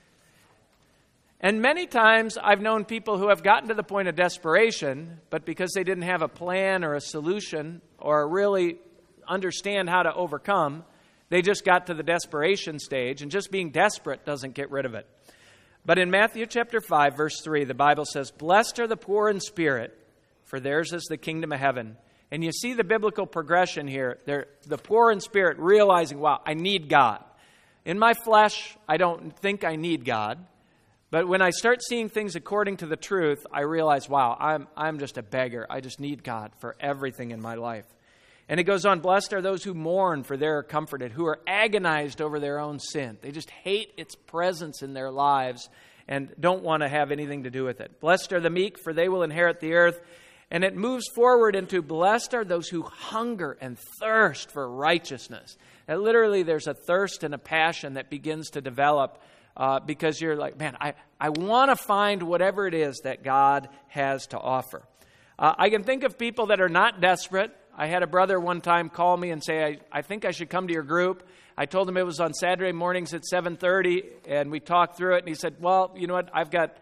And many times I've known people who have gotten to the point of desperation, but because they didn't have a plan or a solution or really understand how to overcome, they just got to the desperation stage, and just being desperate doesn't get rid of it. But in Matthew chapter 5, verse 3, the Bible says, "Blessed are the poor in spirit, for theirs is the kingdom of heaven." And you see the biblical progression here. They're the poor in spirit realizing, wow, I need God. In my flesh, I don't think I need God. But when I start seeing things according to the truth, I realize, wow, I'm just a beggar. I just need God for everything in my life. And it goes on, "Blessed are those who mourn, for they are comforted, who are agonized over their own sin." They just hate its presence in their lives and don't want to have anything to do with it. "Blessed are the meek, for they will inherit the earth." And it moves forward into, "Blessed are those who hunger and thirst for righteousness." And literally, there's a thirst and a passion that begins to develop because you're like, man, I want to find whatever it is that God has to offer. I can think of people that are not desperate. I had a brother one time call me and say, I think I should come to your group. I told him it was on Saturday mornings at 7:30, and we talked through it. And he said, well, you know what,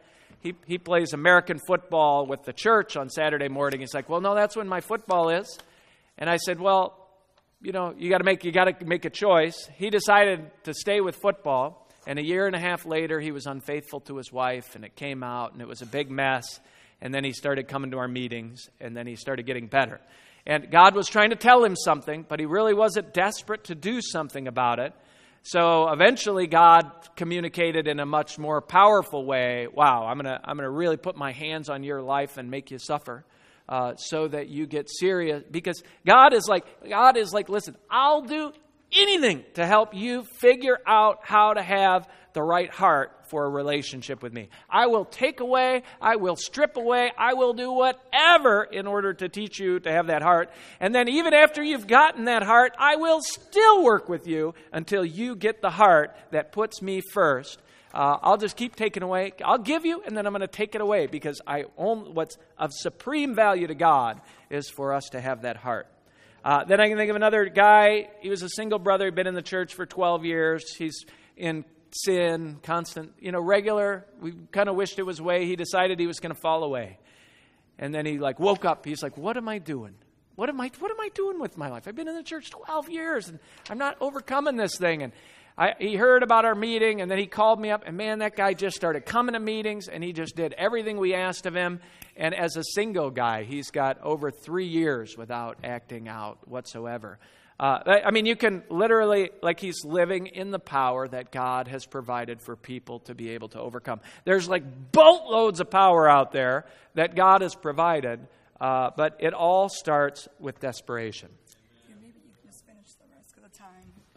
he plays American football with the church on Saturday morning. He's like, well, no, that's when my football is. And I said, well, you know, you got to make a choice. He decided to stay with football. And a year and a half later, he was unfaithful to his wife, and it came out, and it was a big mess. And then he started coming to our meetings, and then he started getting better. And God was trying to tell him something, but he really wasn't desperate to do something about it. So eventually, God communicated in a much more powerful way. Wow, I'm gonna really put my hands on your life and make you suffer, so that you get serious. Because God is like, listen, I'll do anything to help you figure out how to have the right heart for a relationship with me. I will take away, I will strip away, I will do whatever in order to teach you to have that heart. And then even after you've gotten that heart, I will still work with you until you get the heart that puts me first. I'll just keep taking away. I'll give you, and then I'm going to take it away, because what's of supreme value to God is for us to have that heart. Then I can think of another guy. He was a single brother. He'd been in the church for 12 years. He's in sin, constant, regular. We kind of wished it was away. He decided he was going to fall away. And then he woke up. He's like, what am I doing? What am I doing with my life? I've been in the church 12 years and I'm not overcoming this thing. And he heard about our meeting, and then he called me up, and man, that guy just started coming to meetings, and he just did everything we asked of him. And as a single guy, he's got over 3 years without acting out whatsoever. You can literally, he's living in the power that God has provided for people to be able to overcome. There's boatloads of power out there that God has provided, but it all starts with desperation. Maybe you can just finish the rest of the time.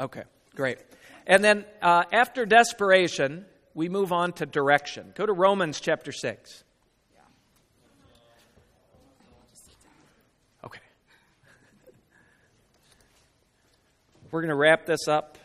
Okay, great. And then after desperation, we move on to direction. Go to Romans chapter 6. Okay. We're going to wrap this up.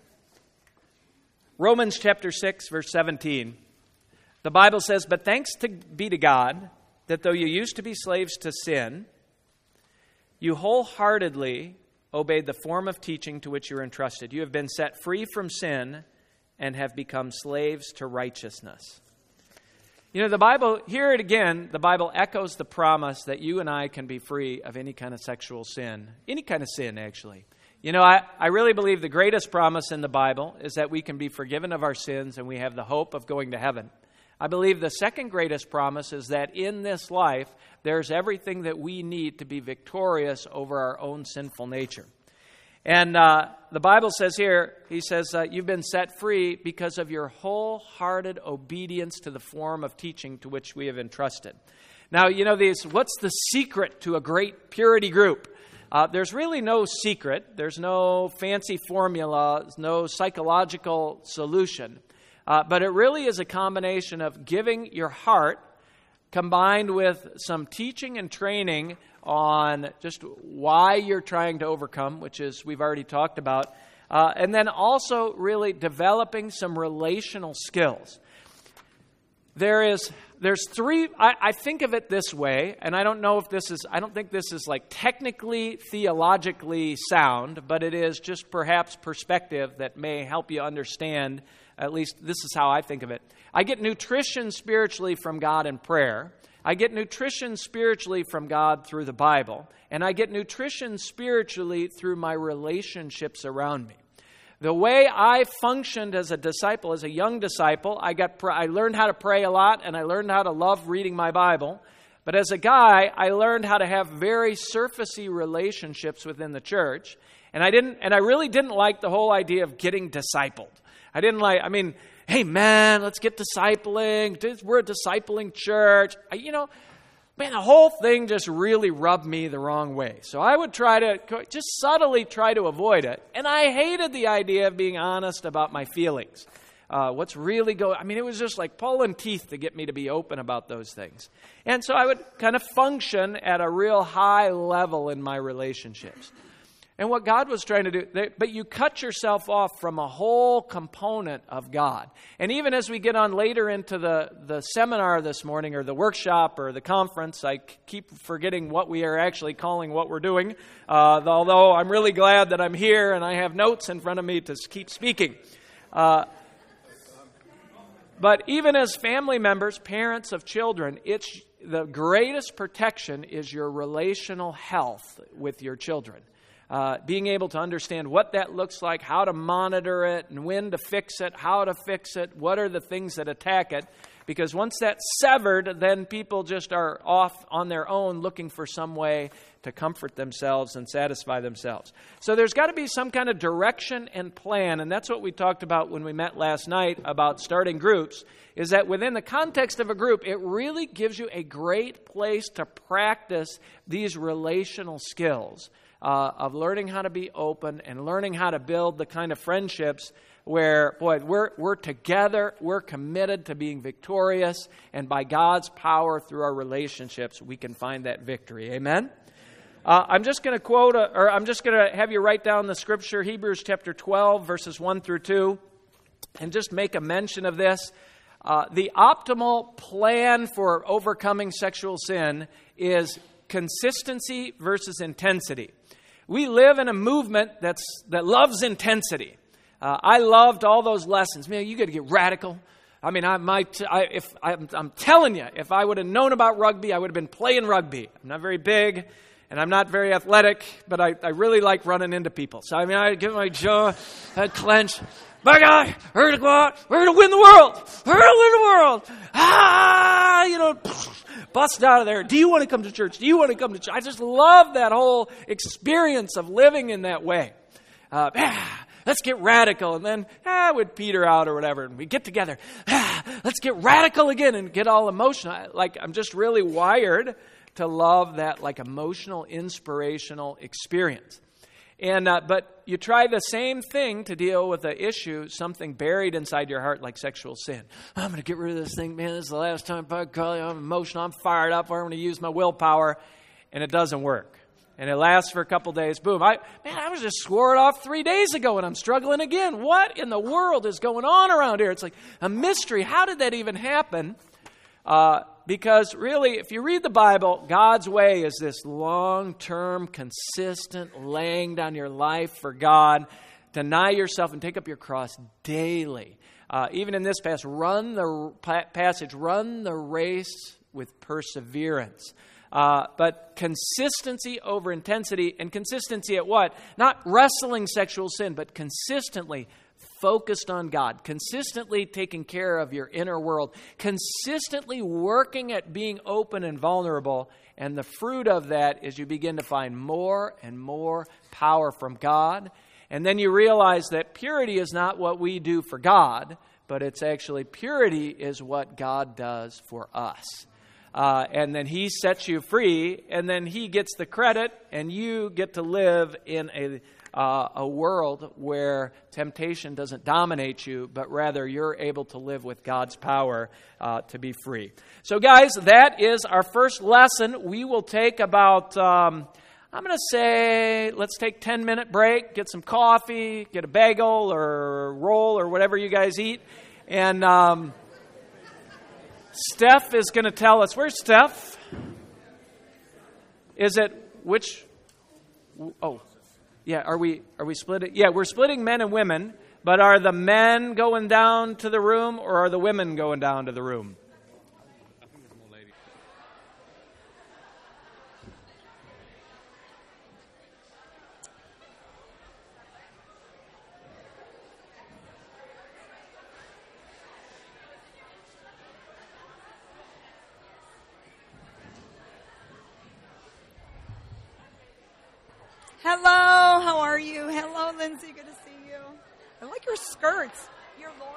Romans chapter 6, verse 17. The Bible says, "But thanks be to God, that though you used to be slaves to sin, you wholeheartedly obeyed the form of teaching to which you were entrusted. You have been set free from sin and have become slaves to righteousness." You know, the Bible, hear it again, the Bible echoes the promise that you and I can be free of any kind of sexual sin. Any kind of sin, actually. You know, I really believe the greatest promise in the Bible is that we can be forgiven of our sins and we have the hope of going to heaven. I believe the second greatest promise is that in this life, there's everything that we need to be victorious over our own sinful nature. And the Bible says here, he says, you've been set free because of your wholehearted obedience to the form of teaching to which we have entrusted. Now, you know, what's the secret to a great purity group? There's really no secret. There's no fancy formula, no psychological solution. But it really is a combination of giving your heart combined with some teaching and training on just why you're trying to overcome, which is we've already talked about, and then also really developing some relational skills. There's three, I think of it this way, and I don't think this is like technically, theologically sound, but it is just perhaps perspective that may help you understand. At least this is how I think of it. I get nutrition spiritually from God in prayer. I get nutrition spiritually from God through the Bible. And I get nutrition spiritually through my relationships around me. The way I functioned as a disciple, as a young disciple, I learned how to pray a lot and I learned how to love reading my Bible. But as a guy, I learned how to have very surfacey relationships within the church. And I really didn't like the whole idea of getting discipled. Hey man, let's get discipling. We're a discipling church. The whole thing just really rubbed me the wrong way. So I would just subtly try to avoid it. And I hated the idea of being honest about my feelings. What's really going, it was just like pulling teeth to get me to be open about those things. And so I would kind of function at a real high level in my relationships. And what God was trying to do, but you cut yourself off from a whole component of God. And even as we get on later into the seminar this morning, or the workshop, or the conference, I keep forgetting what we are actually calling what we're doing, although I'm really glad that I'm here and I have notes in front of me to keep speaking. But even as family members, parents of children, the greatest protection is your relational health with your children. Being able to understand what that looks like, how to monitor it, and when to fix it, how to fix it, what are the things that attack it. Because once that's severed, then people just are off on their own looking for some way to comfort themselves and satisfy themselves. So there's got to be some kind of direction and plan, and that's what we talked about when we met last night about starting groups, is that within the context of a group, it really gives you a great place to practice these relational skills. Of learning how to be open and learning how to build the kind of friendships where, we're together, we're committed to being victorious, and by God's power through our relationships, we can find that victory. Amen? I'm just going to have you write down the scripture, Hebrews chapter 12, verses 1 through 2, and just make a mention of this. The optimal plan for overcoming sexual sin is consistency versus intensity. We live in a movement that loves intensity. I loved all those lessons. Man, you got to get radical. I'm telling you, if I would have known about rugby, I would have been playing rugby. I'm not very big, and I'm not very athletic, but I really like running into people. So I give my jaw, I'd clench. My God, we're going to go out. We're going to win the world. We're going to win the world. Bust out of there. Do you want to come to church? Do you want to come to church? I just love that whole experience of living in that way. Let's get radical. And then we'd peter out or whatever. And we get together. Let's get radical again and get all emotional. I'm just really wired to love that emotional, inspirational experience. But you try the same thing to deal with the issue, something buried inside your heart like sexual sin. I'm going to get rid of this thing. Man, this is the last time I call you. I'm emotional. I'm fired up. I'm going to use my willpower. And it doesn't work. And it lasts for a couple days. Boom. I was just swore it off 3 days ago and I'm struggling again. What in the world is going on around here? It's like a mystery. How did that even happen? Because really, if you read the Bible, God's way is this long-term, consistent laying down your life for God. Deny yourself and take up your cross daily. Even in this passage, run the race with perseverance. But consistency over intensity, and consistency at what? Not wrestling sexual sin, but consistently focused on God, consistently taking care of your inner world, consistently working at being open and vulnerable. And the fruit of that is you begin to find more and more power from God. And then you realize that purity is not what we do for God, but it's actually purity is what God does for us. And then He sets you free, and then He gets the credit, and you get to live in a world where temptation doesn't dominate you, but rather you're able to live with God's power to be free. So guys, that is our first lesson. We will take about, I'm going to say, let's take a 10-minute break, get some coffee, get a bagel or a roll or whatever you guys eat. And Steph is going to tell us, where's Steph? Is it which? Oh. Yeah, are we splitting? Yeah, we're splitting men and women, but are the men going down to the room or are the women going down to the room? I think there's more ladies. Hello, how are you? Hello, Lindsay, good to see you. I like your skirts. You're Laura?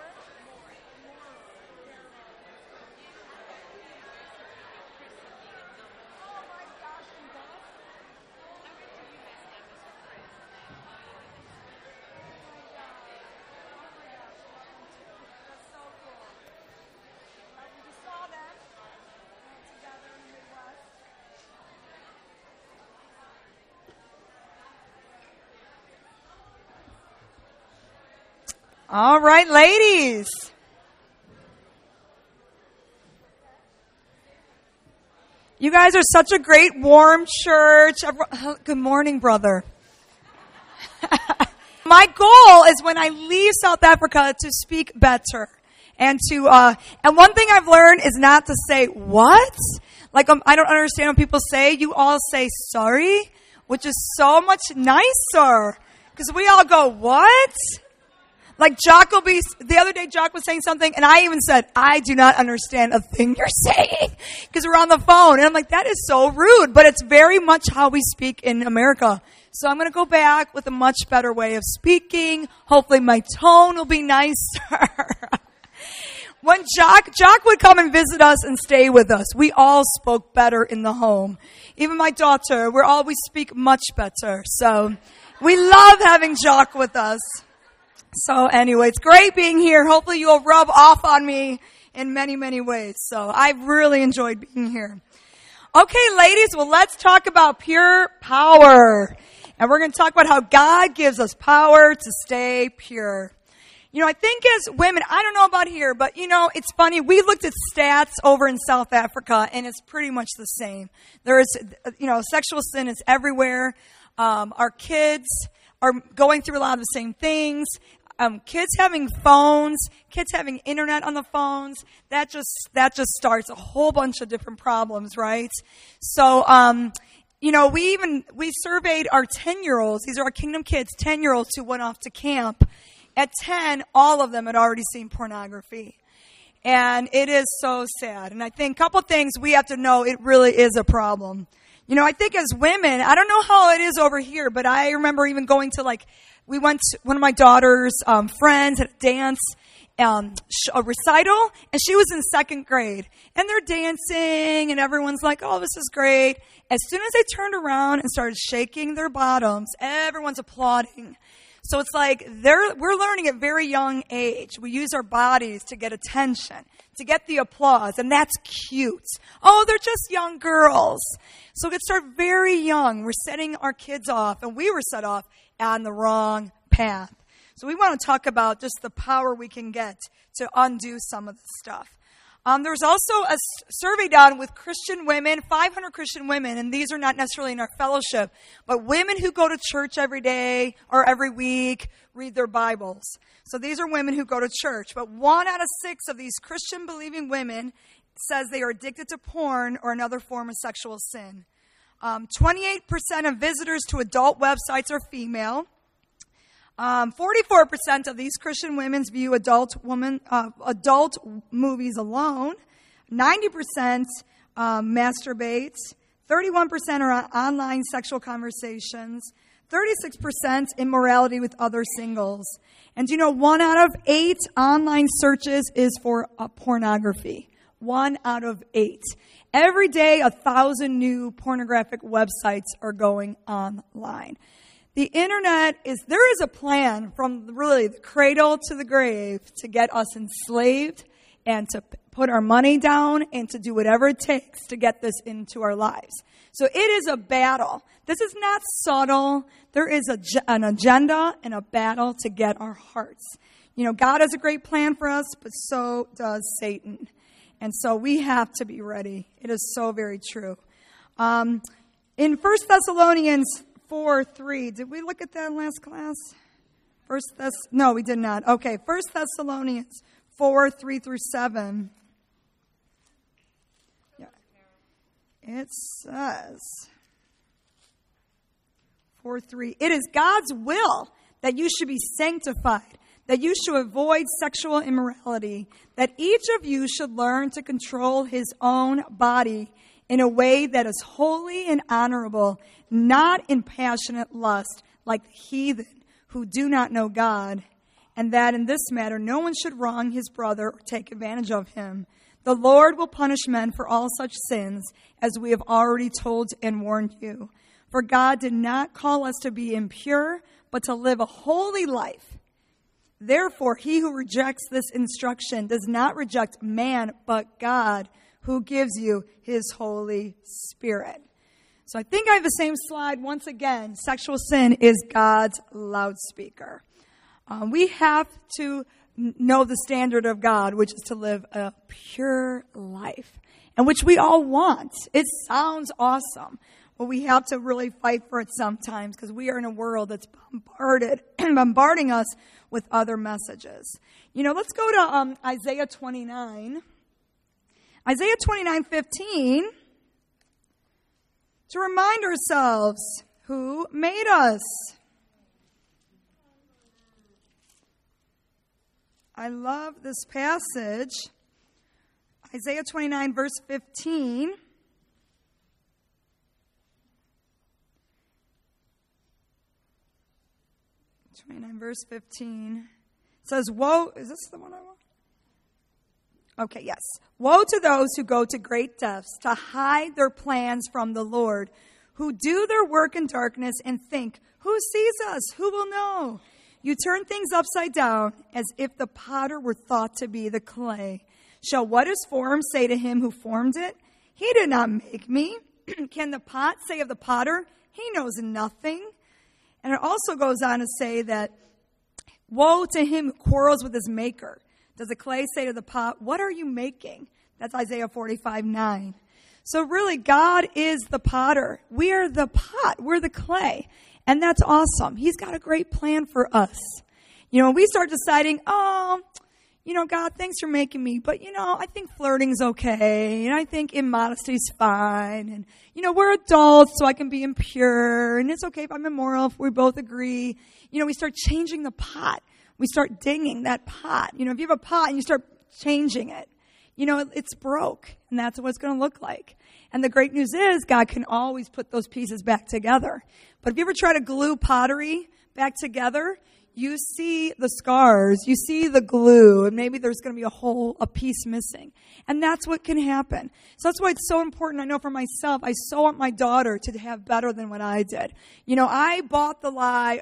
All right, ladies. You guys are such a great, warm church. Good morning, brother. My goal is when I leave South Africa to speak better. And and one thing I've learned is not to say, what? Like, I don't understand when people say, you all say sorry, which is so much nicer. Because we all go, what? Like the other day Jock was saying something and I even said, I do not understand a thing you're saying because we're on the phone. And I'm like, that is so rude, but it's very much how we speak in America. So I'm going to go back with a much better way of speaking. Hopefully my tone will be nicer. When Jock would come and visit us and stay with us, we all spoke better in the home. Even my daughter, we speak much better. So we love having Jock with us. So anyway, it's great being here. Hopefully you'll rub off on me in many, many ways. So I've really enjoyed being here. Okay, ladies, well, let's talk about pure power. And we're going to talk about how God gives us power to stay pure. You know, I think as women, I don't know about here, but you know, it's funny. We looked at stats over in South Africa and it's pretty much the same. There is, sexual sin is everywhere. Our kids are going through a lot of the same things. Kids having phones, kids having internet on the phones, that just starts a whole bunch of different problems, right? So, we surveyed our 10-year-olds. These are our Kingdom Kids, 10-year-olds who went off to camp. At 10, all of them had already seen pornography. And it is so sad. And I think a couple things we have to know, it really is a problem. You know, I think as women, I don't know how it is over here, but I remember even going to we went to one of my daughter's friends at a dance, a recital, and she was in 2nd grade. And they're dancing, and everyone's like, oh, this is great. As soon as they turned around and started shaking their bottoms, everyone's applauding. So it's like we're learning at very young age. We use our bodies to get attention, to get the applause, and that's cute. Oh, they're just young girls. So it started very young. We're setting our kids off, and we were set off on the wrong path. So we want to talk about just the power we can get to undo some of the stuff. There's also a survey done with Christian women, 500 Christian women, and these are not necessarily in our fellowship, but women who go to church every day or every week, read their Bibles. So these are women who go to church, but 1 out of 6 of these Christian believing women says they are addicted to porn or another form of sexual sin. 28% of visitors to adult websites are female. 44% of these Christian women view adult movies alone. 90% masturbate. 31% are on online sexual conversations. 36% immorality with other singles. And 1 out of 8 online searches is for pornography. 1 out of 8. Every day, 1,000 new pornographic websites are going online. The internet there is a plan from really the cradle to the grave to get us enslaved and to put our money down and to do whatever it takes to get this into our lives. So it is a battle. This is not subtle. There is an agenda and a battle to get our hearts. God has a great plan for us, but so does Satan. And so we have to be ready. It is so very true. In 1 Thessalonians 4:3. Did we look at that in last class? No, we did not. Okay, 1 Thessalonians 4:3-7. Yeah. It says 4:3. It is God's will that you should be sanctified, that you should avoid sexual immorality, that each of you should learn to control his own body in a way that is holy and honorable, not in passionate lust like the heathen who do not know God, and that in this matter no one should wrong his brother or take advantage of him. The Lord will punish men for all such sins, as we have already told and warned you. For God did not call us to be impure, but to live a holy life. Therefore, he who rejects this instruction does not reject man, but God, who gives you his Holy Spirit. So I think I have the same slide once again. Sexual sin is God's loudspeaker. We have to know the standard of God, which is to live a pure life, and which we all want. It sounds awesome, but we have to really fight for it sometimes because we are in a world that's bombarding us with other messages. Let's go to Isaiah 29. Isaiah 29:15, to remind ourselves who made us. I love this passage. Isaiah 29, verse 15. Verse 15 says, woe, is this the one I want? Okay, yes. Woe to those who go to great depths to hide their plans from the Lord, who do their work in darkness and think, who sees us? Who will know? You turn things upside down as if the potter were thought to be the clay. Shall what is formed say to him who formed it, he did not make me? Can the pot say of the potter, he knows nothing? And it also goes on to say that, woe to him who quarrels with his maker. Does the clay say to the pot, what are you making? That's Isaiah 45:9. So really, God is the potter. We are the pot. We're the clay. And that's awesome. He's got a great plan for us. When we start deciding, God, thanks for making me, but, I think flirting's okay, and I think immodesty's fine, and, we're adults, so I can be impure, and it's okay if I'm immoral, if we both agree. We start changing the pot. We start dinging that pot. If you have a pot and you start changing it, it's broke, and that's what it's going to look like. And the great news is God can always put those pieces back together. But if you ever try to glue pottery back together, you see the scars, you see the glue, and maybe there's going to be a piece missing. And that's what can happen. So that's why it's so important. I know for myself, I so want my daughter to have better than what I did. I bought the lie.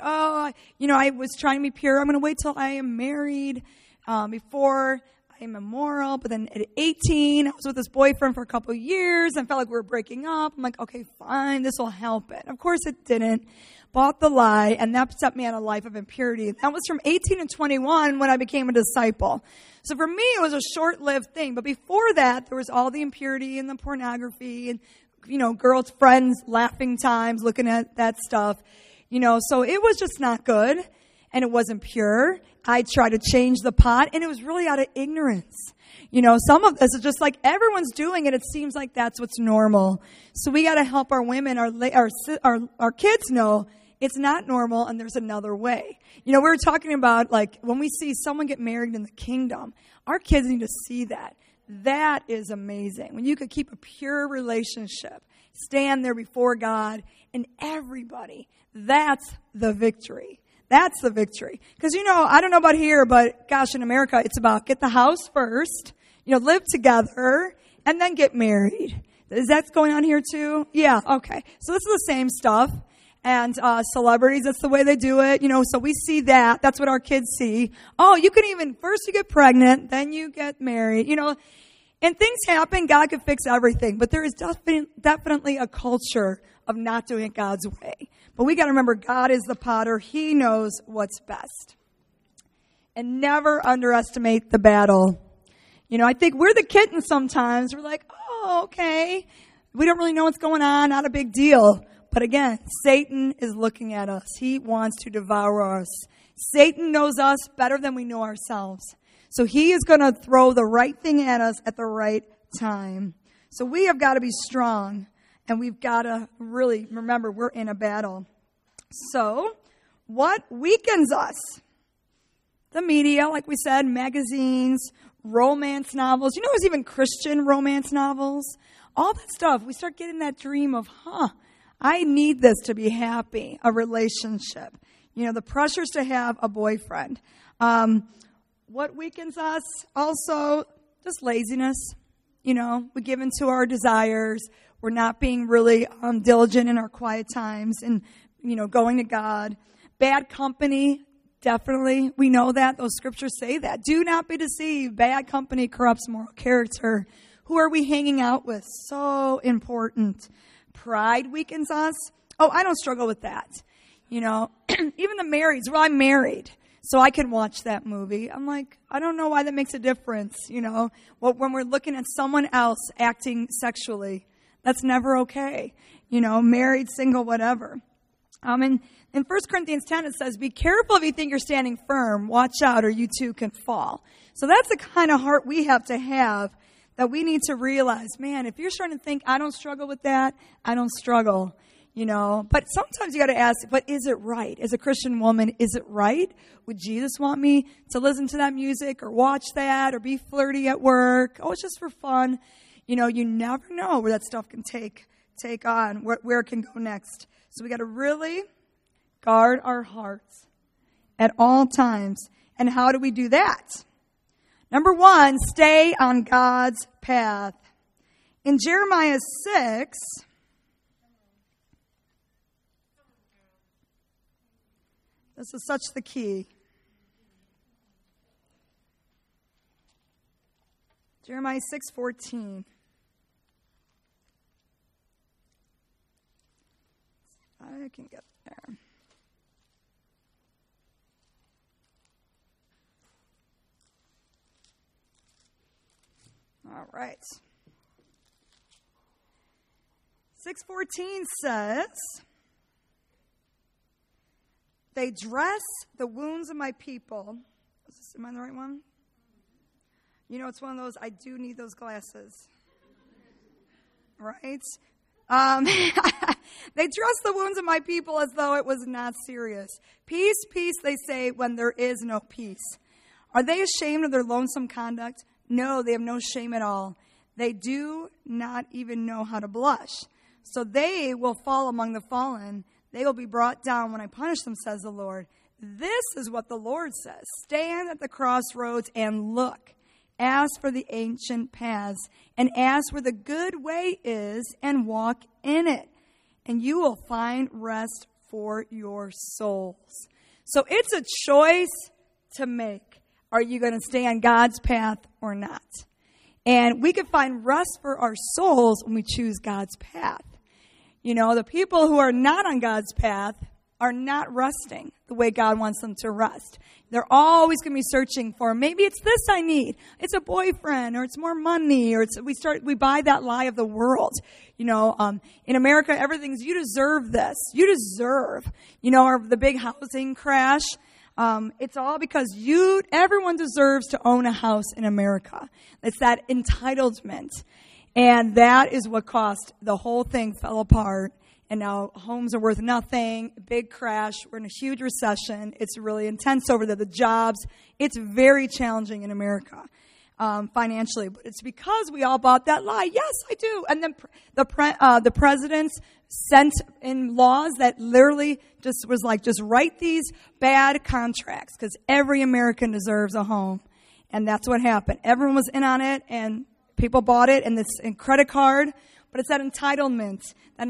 I was trying to be pure. I'm going to wait till I am married before I am immoral. But then at 18, I was with this boyfriend for a couple of years and felt like we were breaking up. I'm like, okay, fine, this will help it. Of course it didn't. Bought the lie, and that set me on a life of impurity. That was from 18 to 21 when I became a disciple. So for me, it was a short-lived thing. But before that, there was all the impurity and the pornography and, girls' friends, laughing times, looking at that stuff. So it was just not good, and it wasn't pure. I tried to change the pot, and it was really out of ignorance. Some of this is just like everyone's doing it. It seems like that's what's normal. So we got to help our women, our kids know it's not normal and there's another way. We were talking about like when we see someone get married in the kingdom, our kids need to see that. That is amazing. When you could keep a pure relationship, stand there before God and everybody, that's the victory. That's the victory. Because, I don't know about here, but gosh, in America, it's about get the house first, live together, and then get married. Is that going on here too? Yeah, okay. So this is the same stuff. And celebrities, that's the way they do it. So we see that. That's what our kids see. Oh, you can first you get pregnant, then you get married. And things happen. God can fix everything. But there is definitely a culture of not doing it God's way. But we got to remember, God is the potter. He knows what's best. And never underestimate the battle. I think we're the kitten sometimes. We're like, oh, okay. We don't really know what's going on. Not a big deal. But again, Satan is looking at us. He wants to devour us. Satan knows us better than we know ourselves. So he is going to throw the right thing at us at the right time. So we have got to be strong. And we've got to really remember we're in a battle. So what weakens us? The media, like we said, magazines, romance novels. There's even Christian romance novels. All that stuff. We start getting that dream of, I need this to be happy, a relationship. The pressures to have a boyfriend. What weakens us? Also, just laziness. We give in to our desires. We're not being really diligent in our quiet times and, going to God. Bad company, definitely. We know that. Those scriptures say that. Do not be deceived. Bad company corrupts moral character. Who are we hanging out with? So important. Pride weakens us. Oh, I don't struggle with that. Even the marrieds. Well, I'm married, so I can watch that movie. I'm like, I don't know why that makes a difference. When we're looking at someone else acting sexually, that's never okay. Married, single, whatever. In 1 Corinthians 10, it says, be careful if you think you're standing firm. Watch out or you too can fall. So that's the kind of heart we have to have, that we need to realize, man, if you're starting to think, I don't struggle with that, I don't struggle, But sometimes you got to ask, but is it right? As a Christian woman, is it right? Would Jesus want me to listen to that music or watch that or be flirty at work? Oh, it's just for fun. You never know where that stuff can take on, where it can go next. So we got to really guard our hearts at all times. And how do we do that? Number 1, stay on God's path. In Jeremiah 6, this is such the key. Jeremiah 6:14. I can get there. All right. 6:14 says, they dress the wounds of my people. Am I the right one? It's one of those, I do need those glasses. Right? They dress the wounds of my people as though it was not serious. Peace, peace, they say, when there is no peace. Are they ashamed of their loathsome conduct? No, they have no shame at all. They do not even know how to blush. So they will fall among the fallen. They will be brought down when I punish them, says the Lord. This is what the Lord says. Stand at the crossroads and look. Ask for the ancient paths, and ask where the good way is, and walk in it. And you will find rest for your souls. So it's a choice to make. Are you going to stay on God's path or not? And we can find rest for our souls when we choose God's path. You know, the people who are not on God's path are not resting the way God wants them to rest. They're always going to be searching for, maybe it's this I need. It's a boyfriend, or it's more money, or we buy that lie of the world. You know, in America, everything's, you deserve this. You deserve, or the big housing crash. It's all because everyone deserves to own a house in America. It's that entitlement. And that is what caused the whole thing fell apart. And now homes are worth nothing, big crash, we're in a huge recession. It's really intense over there. The jobs, it's very challenging in America financially. But it's because we all bought that lie. Yes, I do. And then the presidents sent in laws that literally just was like, just write these bad contracts because every American deserves a home. And that's what happened. Everyone was in on it, and people bought it, and this credit card. But it's that entitlement,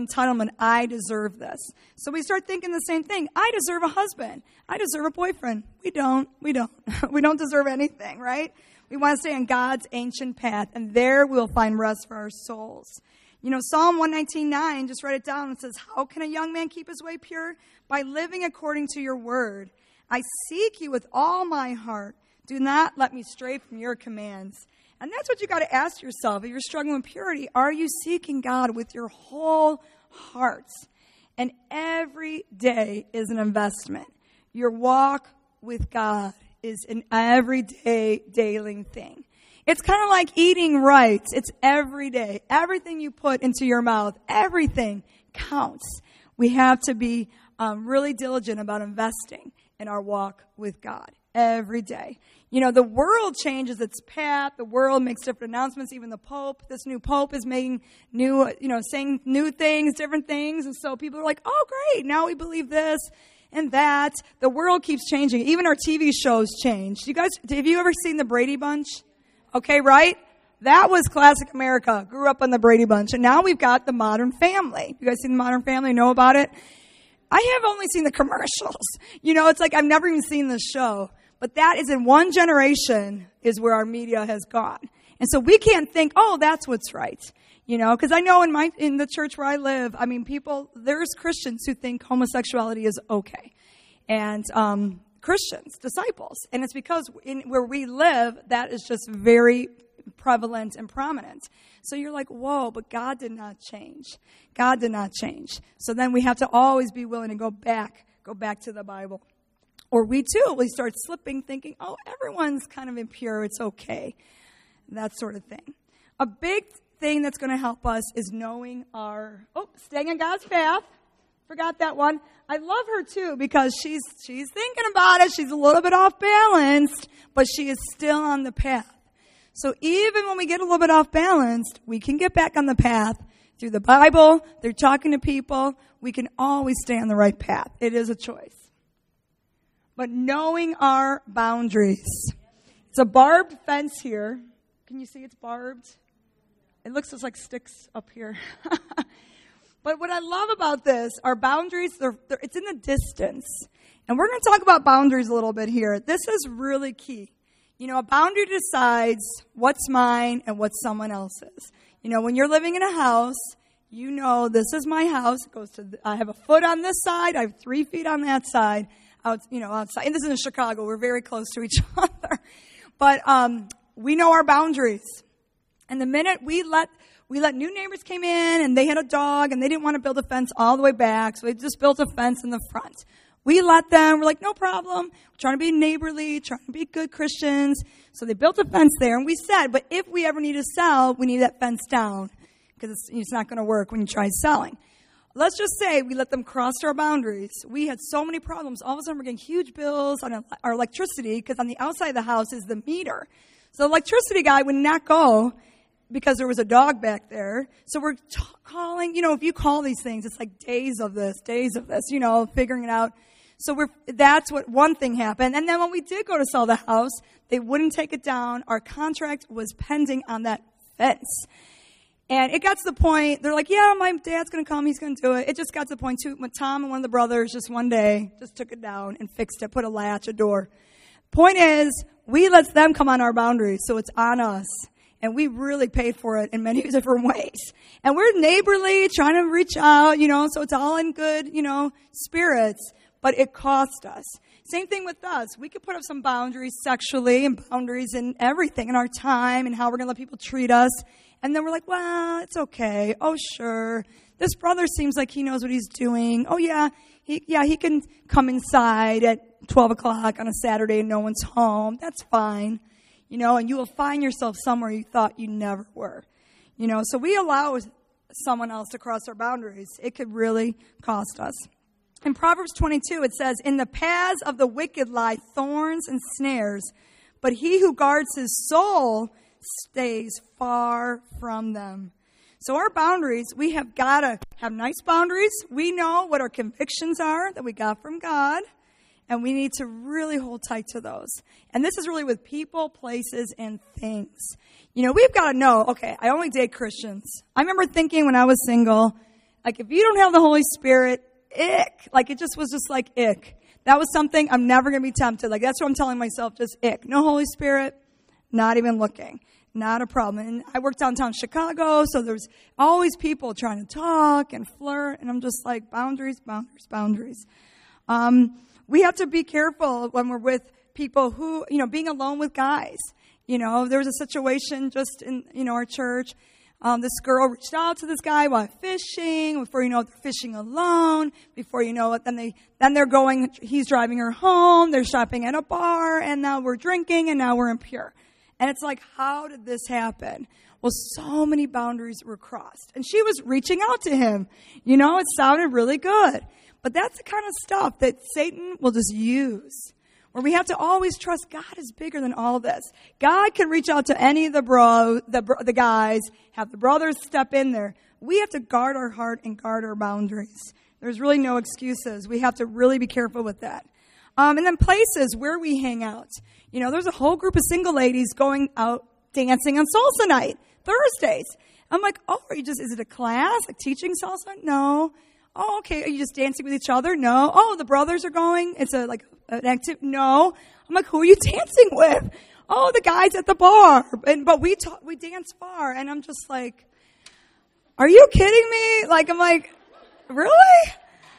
I deserve this. So we start thinking the same thing. I deserve a husband. I deserve a boyfriend. We don't. We don't deserve anything, right? We want to stay on God's ancient path, and there we'll find rest for our souls. You know, Psalm 119:9, just write it down. It says, how can a young man keep his way pure? By living according to your word. I seek you with all my heart. Do not let me stray from your commands. And that's what you got to ask yourself. If you're struggling with purity, are you seeking God with your whole heart? And every day is an investment. Your walk with God is an everyday, daily thing. It's kind of like eating right. It's every day. Everything you put into your mouth, everything counts. We have to be really diligent about investing in our walk with God every day. You know, the world changes its path. The world makes different announcements. Even the Pope, this new Pope is making new, saying new things, different things. And so people are like, oh, great, now we believe this and that. The world keeps changing. Even our TV shows change. Have you ever seen the Brady Bunch? Okay, right? That was classic America. Grew up on the Brady Bunch. And now we've got the Modern Family. You guys seen the Modern Family? Know about it? I have only seen the commercials. It's like I've never even seen the show. But that is in one generation is where our media has gone. And so we can't think, oh, that's what's right. Because I know in the church where I live, there's Christians who think homosexuality is okay. And Christians, disciples. And it's because where we live, that is just very prevalent and prominent. So you're like, whoa, but God did not change. God did not change. So then we have to always be willing to go back to the Bible. Or we start slipping, thinking, oh, everyone's kind of impure, it's okay. That sort of thing. A big thing that's going to help us is knowing staying on God's path. Forgot that one. I love her too because she's thinking about it. She's a little bit off balanced, but she is still on the path. So even when we get a little bit off balanced, we can get back on the path through the Bible, through talking to people. We can always stay on the right path. It is a choice. But knowing our boundaries. It's a barbed fence here. Can you see it's barbed? It looks just like sticks up here. But what I love about this, our boundaries, it's in the distance. And we're going to talk about boundaries a little bit here. This is really key. A boundary decides what's mine and what someone else's. When you're living in a house, this is my house. I have a foot on this side. I have 3 feet on that side. Outside. And this is in Chicago. We're very close to each other. But we know our boundaries. And the minute we let new neighbors came in and they had a dog and they didn't want to build a fence all the way back, so they just built a fence in the front. We let them. We're like, no problem. We're trying to be neighborly, trying to be good Christians. So they built a fence there. And we said, but if we ever need to sell, we need that fence down because it's not going to work when you try selling. let's just say we let them cross our boundaries. We had so many problems. All of a sudden, we're getting huge bills on our electricity because on the outside of the house is the meter. So the electricity guy would not go because there was a dog back there. So we're calling, if you call these things, it's like days of this, figuring it out. So that's what one thing happened. And then when we did go to sell the house, they wouldn't take it down. Our contract was pending on that fence. And it got to the point, they're like, yeah, my dad's going to come, he's going to do it. It just got to the point, too, when Tom and one of the brothers just one day just took it down and fixed it, put a latch, a door. Point is, we let them come on our boundaries, so it's on us. And we really paid for it in many different ways. And we're neighborly, trying to reach out, so it's all in good, spirits. But it cost us. Same thing with us. We could put up some boundaries sexually and boundaries in everything, in our time and how we're going to let people treat us. And then we're like, well, it's okay. Oh, sure. This brother seems like he knows what he's doing. Oh, yeah. He can come inside at 12 o'clock on a Saturday and no one's home. That's fine. And you will find yourself somewhere you thought you never were. So we allow someone else to cross our boundaries. It could really cost us. In Proverbs 22, it says, in the paths of the wicked lie thorns and snares, but he who guards his soul stays far from them. So our boundaries, we have got to have nice boundaries. We know what our convictions are that we got from God, and we need to really hold tight to those. And this is really with people, places, and things. We've got to know, okay, I only date Christians. I remember thinking when I was single, like, if you don't have the Holy Spirit, ick. Like, it just was just like ick. That was something I'm never going to be tempted. Like, that's what I'm telling myself, just ick. No Holy Spirit, not even looking. Not a problem. And I worked downtown Chicago, so there's always people trying to talk and flirt, and I'm just like, boundaries, boundaries, boundaries. We have to be careful when we're with people who, being alone with guys. There was a situation just in, our church. This girl reached out to this guy while fishing. Before you know it, they're fishing alone. Before you know it, then they're going, he's driving her home. They're shopping at a bar, and now we're drinking, and now we're impure. And it's like, how did this happen? Well, so many boundaries were crossed. And she was reaching out to him. It sounded really good. But that's the kind of stuff that Satan will just use. Where we have to always trust God is bigger than all this. God can reach out to any of the guys, have the brothers step in there. We have to guard our heart and guard our boundaries. There's really no excuses. We have to really be careful with that. And then places where we hang out. There's a whole group of single ladies going out dancing on salsa night, Thursdays. I'm like, is it a class, like teaching salsa? No. Oh, okay. Are you just dancing with each other? No. Oh, the brothers are going. It's an active. No. I'm like, who are you dancing with? Oh, the guys at the bar. But we dance bar, and I'm just like, are you kidding me? Like, I'm like, really?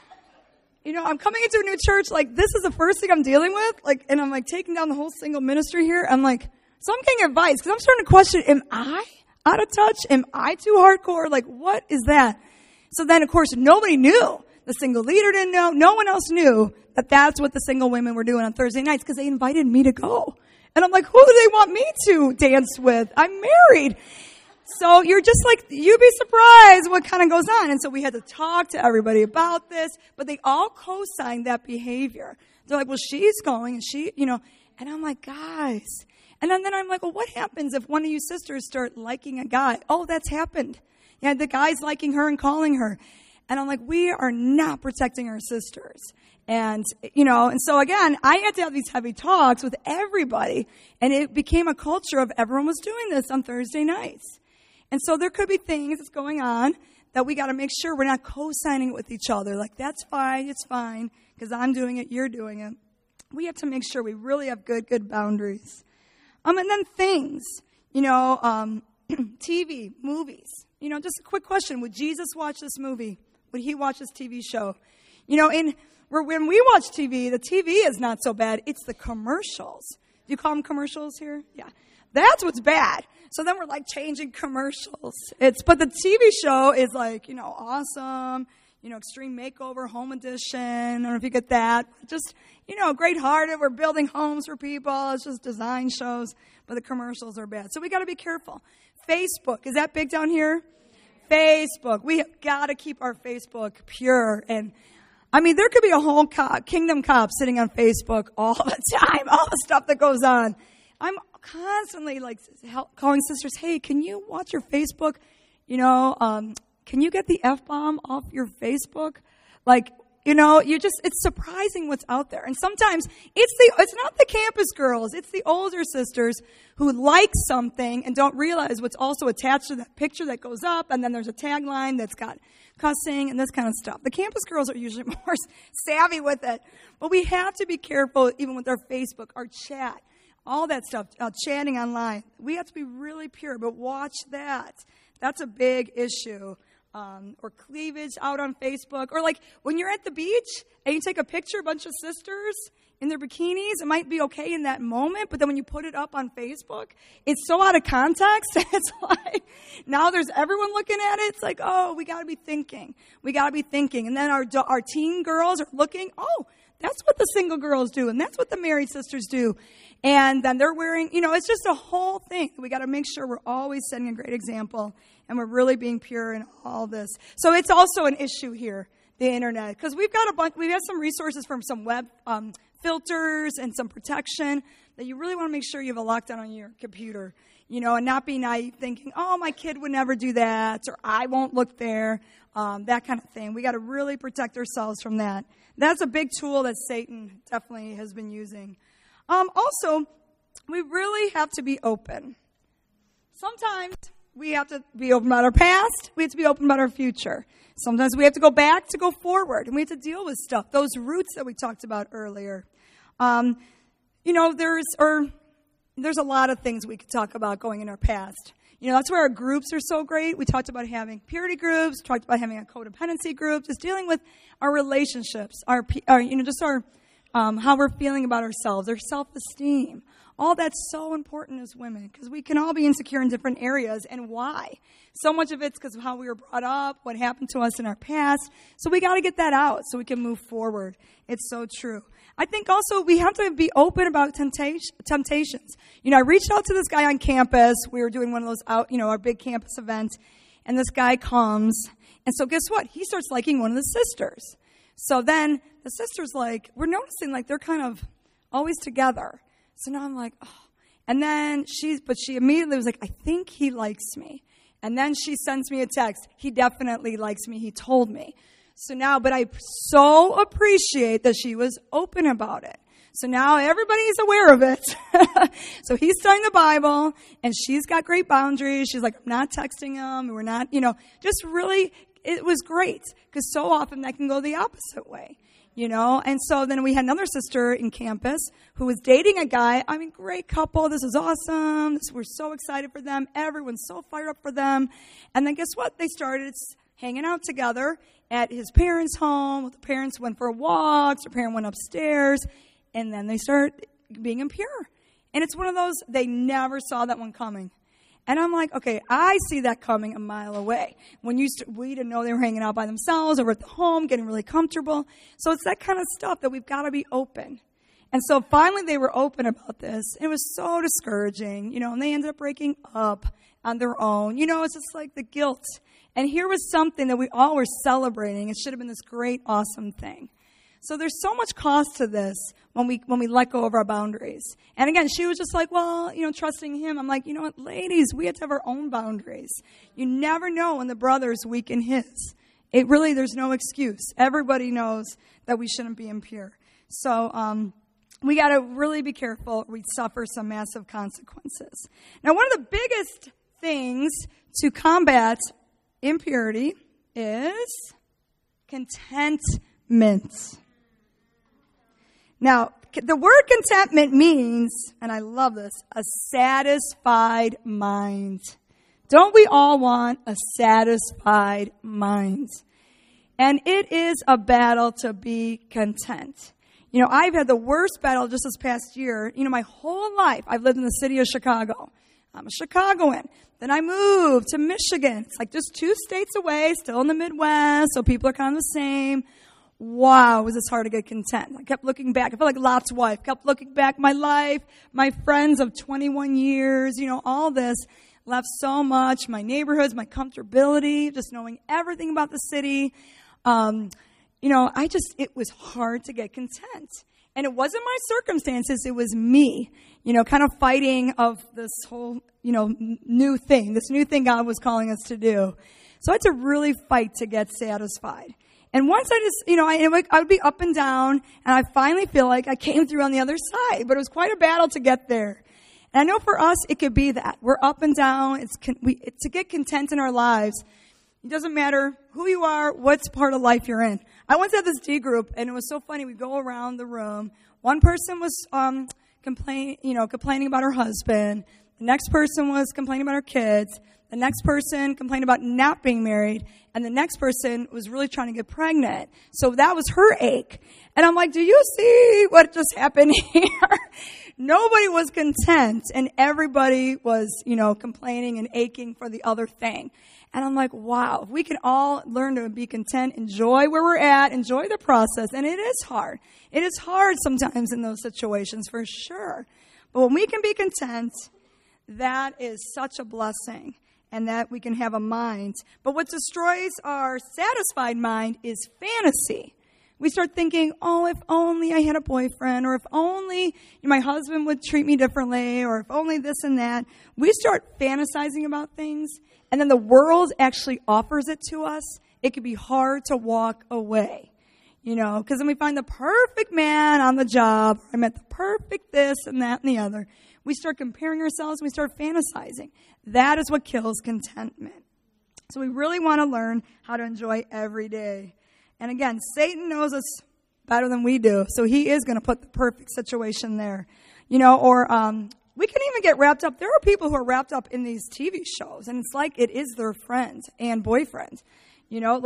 I'm coming into a new church, like, this is the first thing I'm dealing with, like, and I'm, like, taking down the whole single ministry here. I'm like, so I'm getting advice, because I'm starting to question, am I out of touch? Am I too hardcore? Like, what is that? So then, of course, nobody knew. The single leader didn't know. No one else knew that that's what the single women were doing on Thursday nights, because they invited me to go. And I'm like, who do they want me to dance with? I'm married. So you're just like, you'd be surprised what kind of goes on. And so we had to talk to everybody about this, but they all co-signed that behavior. They're like, well, she's going, and she, and I'm like, guys. And then I'm like, well, what happens if one of you sisters start liking a guy? Oh, that's happened. Yeah, the guy's liking her and calling her. And I'm like, we are not protecting our sisters. And, and so again, I had to have these heavy talks with everybody. And it became a culture of everyone was doing this on Thursday nights. And so there could be things that's going on that we got to make sure we're not co-signing it with each other. Like, that's fine, it's fine, because I'm doing it, you're doing it. We have to make sure we really have good boundaries. And then things, TV, movies. Just a quick question. Would Jesus watch this movie? Would he watch this TV show? When we watch TV, the TV is not so bad. It's the commercials. Do you call them commercials here? Yeah. That's what's bad. So then we're like changing commercials. But the TV show is like, awesome, Extreme Makeover, Home Edition. I don't know if you get that. Just, great hearted. We're building homes for people. It's just design shows. But the commercials are bad. So we got to be careful. Facebook, is that big down here? Facebook. We have got to keep our Facebook pure. And I mean, there could be a whole Kingdom Cop sitting on Facebook all the time, all the stuff that goes on. I'm constantly like calling sisters, hey, can you watch your Facebook? Can you get the F-bomb off your Facebook? Like, it's surprising what's out there. And sometimes it's not the campus girls, it's the older sisters who like something and don't realize what's also attached to that picture that goes up, and then there's a tagline that's got cussing and this kind of stuff. The campus girls are usually more savvy with it. But we have to be careful even with our Facebook, our chat, all that stuff, chatting online. We have to be really pure, but watch that. That's a big issue. Or cleavage out on Facebook. Or like when you're at the beach and you take a picture, a bunch of sisters in their bikinis, it might be okay in that moment, but then when you put it up on Facebook, it's so out of context. It's like, now there's everyone looking at it. It's like, oh, we got to be thinking. We got to be thinking. And then our teen girls are looking, oh, that's what the single girls do, and that's what the married sisters do. And then they're wearing, it's just a whole thing. We got to make sure we're always setting a great example, and we're really being pure in all this. So it's also an issue here, the internet, because we've got some resources from some web filters and some protection that you really want to make sure you have a lockdown on your computer, and not be naive thinking, oh, my kid would never do that, or I won't look there, that kind of thing. We got to really protect ourselves from that. That's a big tool that Satan definitely has been using. Also, we really have to be open. Sometimes we have to be open about our past. We have to be open about our future. Sometimes we have to go back to go forward, and we have to deal with stuff, those roots that we talked about earlier. There's a lot of things we could talk about going in our past. That's where our groups are so great. We talked about having purity groups, talked about having a codependency group, just dealing with our relationships, our how we're feeling about ourselves, our self-esteem. All that's so important as women because we can all be insecure in different areas. And why? So much of it's because of how we were brought up, what happened to us in our past. So we got to get that out so we can move forward. It's so true. I think also we have to be open about temptations. I reached out to this guy on campus. We were doing one of those our big campus events. And this guy comes. And so guess what? He starts liking one of the sisters. So then the sister's like, we're noticing like they're kind of always together. So now I'm like, oh. And then she immediately was like, I think he likes me. And then she sends me a text. He definitely likes me. He told me. So now, but I so appreciate that she was open about it. So now everybody's aware of it. So he's studying the Bible, and she's got great boundaries. She's like, I'm not texting him. We're not, just really, it was great. Because so often that can go the opposite way. And so then we had another sister in campus who was dating a guy. I mean, great couple. This is awesome. We're so excited for them. Everyone's so fired up for them. And then guess what? They started hanging out together at his parents' home. The parents went for walks. Their parent went upstairs. And then they started being impure. And it's one of those, they never saw that one coming. And I'm like, okay, I see that coming a mile away. We didn't know they were hanging out by themselves or at the home, getting really comfortable. So it's that kind of stuff that we've got to be open. And so finally they were open about this. It was so discouraging, and they ended up breaking up on their own. It's just like the guilt. And here was something that we all were celebrating. It should have been this great, awesome thing. So there's so much cost to this when we let go of our boundaries. And again, she was just like, well, trusting him. I'm like, you know what, ladies, we have to have our own boundaries. You never know when the brother's weaken his. There's no excuse. Everybody knows that we shouldn't be impure. So we got to really be careful. We suffer some massive consequences. Now, one of the biggest things to combat impurity is contentment. Now, the word contentment means, and I love this, a satisfied mind. Don't we all want a satisfied mind? And it is a battle to be content. I've had the worst battle just this past year. My whole life I've lived in the city of Chicago. I'm a Chicagoan. Then I moved to Michigan. It's like just 2 states away, still in the Midwest, so people are kind of the same. wow, was this hard to get content. I kept looking back. I felt like Lot's wife. Kept looking back, my life, my friends of 21 years, all this. Left so much, my neighborhoods, my comfortability, just knowing everything about the city. It was hard to get content. And it wasn't my circumstances, it was me, kind of fighting of this whole, new thing God was calling us to do. So I had to really fight to get satisfied. And once I just, I would be up and down, and I finally feel like I came through on the other side. But it was quite a battle to get there. And I know for us, it could be that. We're up and down. To get content in our lives, it doesn't matter who you are, what part of life you're in. I once had this D group, and it was so funny. We'd go around the room. One person was complaining about her husband. The next person was complaining about her kids. The next person complained about not being married. And the next person was really trying to get pregnant. So that was her ache. And I'm like, do you see what just happened here? Nobody was content. And everybody was, complaining and aching for the other thing. And I'm like, wow, if we can all learn to be content, enjoy where we're at, enjoy the process. And it is hard. It is hard sometimes in those situations, for sure. But when we can be content, that is such a blessing. And that we can have a mind. But what destroys our satisfied mind is fantasy. We start thinking, if only I had a boyfriend, or if only my husband would treat me differently, or if only this and that. We start fantasizing about things, and then the world actually offers it to us. It can be hard to walk away, because then we find the perfect man on the job. I met the perfect this and that and the other. We start comparing ourselves, and we start fantasizing. That is what kills contentment. So we really want to learn how to enjoy every day. And again, Satan knows us better than we do, so he is going to put the perfect situation there. We can even get wrapped up. There are people who are wrapped up in these TV shows, and it's like it is their friend and boyfriend. I don't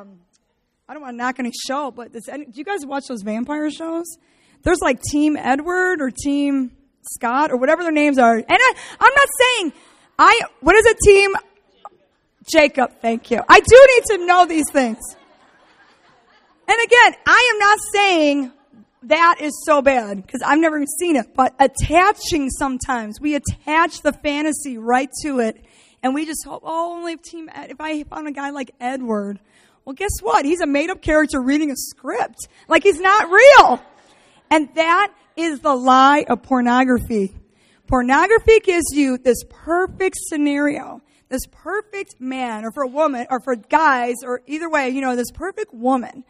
want to knock any show, but do you guys watch those vampire shows? There's like Team Edward or Team Scott or whatever their names are. And I'm not saying, what is it, Team Jacob? Thank you. I do need to know these things. And again, I am not saying that is so bad because I've never seen it, but sometimes we attach the fantasy right to it, and we just hope, only if I found a guy like Edward. Well, guess what? He's a made-up character reading a script. Like, he's not real. And that is the lie of pornography. Pornography gives you this perfect scenario, this perfect man, or for a woman, or for guys, or either way, this perfect woman.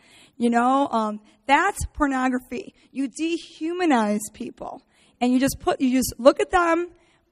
That's pornography. You dehumanize people, and you just look at them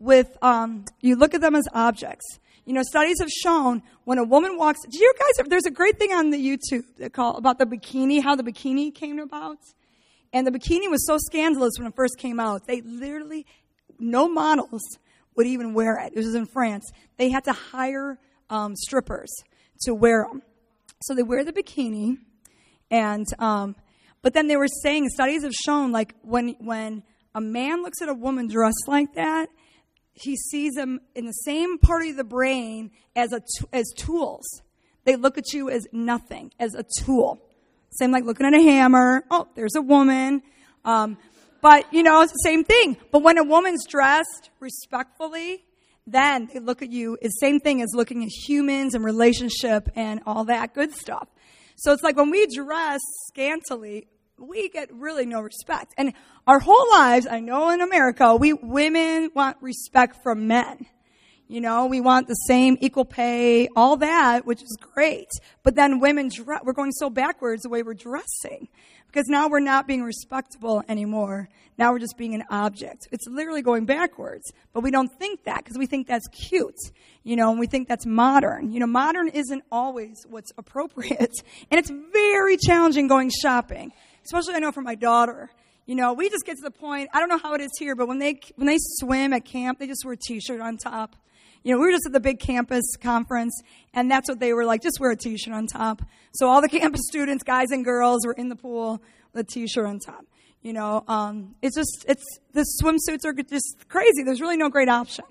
as objects. Studies have shown when a woman walks. Do you guys? There's a great thing on the YouTube about the bikini, how the bikini came about, and the bikini was so scandalous when it first came out. They literally, no models would even wear it. It was in France. They had to hire strippers to wear them. So they wear the bikini. And, but then they were saying, studies have shown, like, when a man looks at a woman dressed like that, he sees them in the same part of the brain as tools. They look at you as nothing, as a tool. Same like looking at a hammer. Oh, there's a woman. But, it's the same thing. But when a woman's dressed respectfully, then they look at you as the same thing as looking at humans and relationship and all that good stuff. So it's like when we dress scantily, we get really no respect. And our whole lives, I know in America, women want respect from men. We want the same equal pay, all that, which is great. But then we're going so backwards the way we're dressing. Because now we're not being respectable anymore. Now we're just being an object. It's literally going backwards. But we don't think that because we think that's cute, and we think that's modern. Modern isn't always what's appropriate. And it's very challenging going shopping, especially I know for my daughter. We just get to the point, I don't know how it is here, but when they swim at camp, they just wear a T-shirt on top. We were just at the big campus conference, and that's what they were like, just wear a T-shirt on top. So all the campus students, guys and girls, were in the pool with a T-shirt on top. The swimsuits are just crazy. There's really no great option.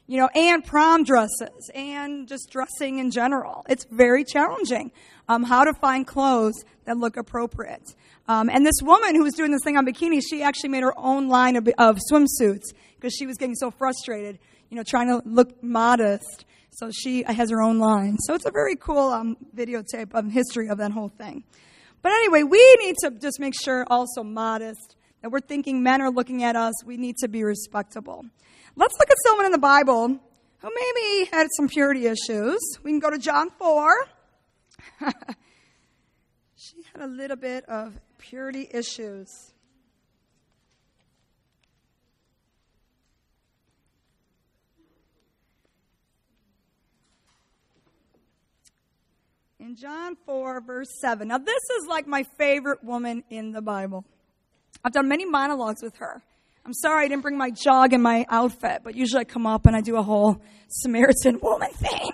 and prom dresses, and just dressing in general. It's very challenging how to find clothes that look appropriate. And this woman who was doing this thing on bikinis, she actually made her own line of swimsuits because she was getting so frustrated, trying to look modest. So she has her own line. So it's a very cool videotape of history of that whole thing. But anyway, we need to just make sure also modest, that we're thinking men are looking at us. We need to be respectable. Let's look at someone in the Bible who maybe had some purity issues. We can go to John 4. She had a little bit of purity issues. In John 4, verse 7. Now, this is like my favorite woman in the Bible. I've done many monologues with her. I'm sorry I didn't bring my jog and my outfit, but usually I come up and I do a whole Samaritan woman thing.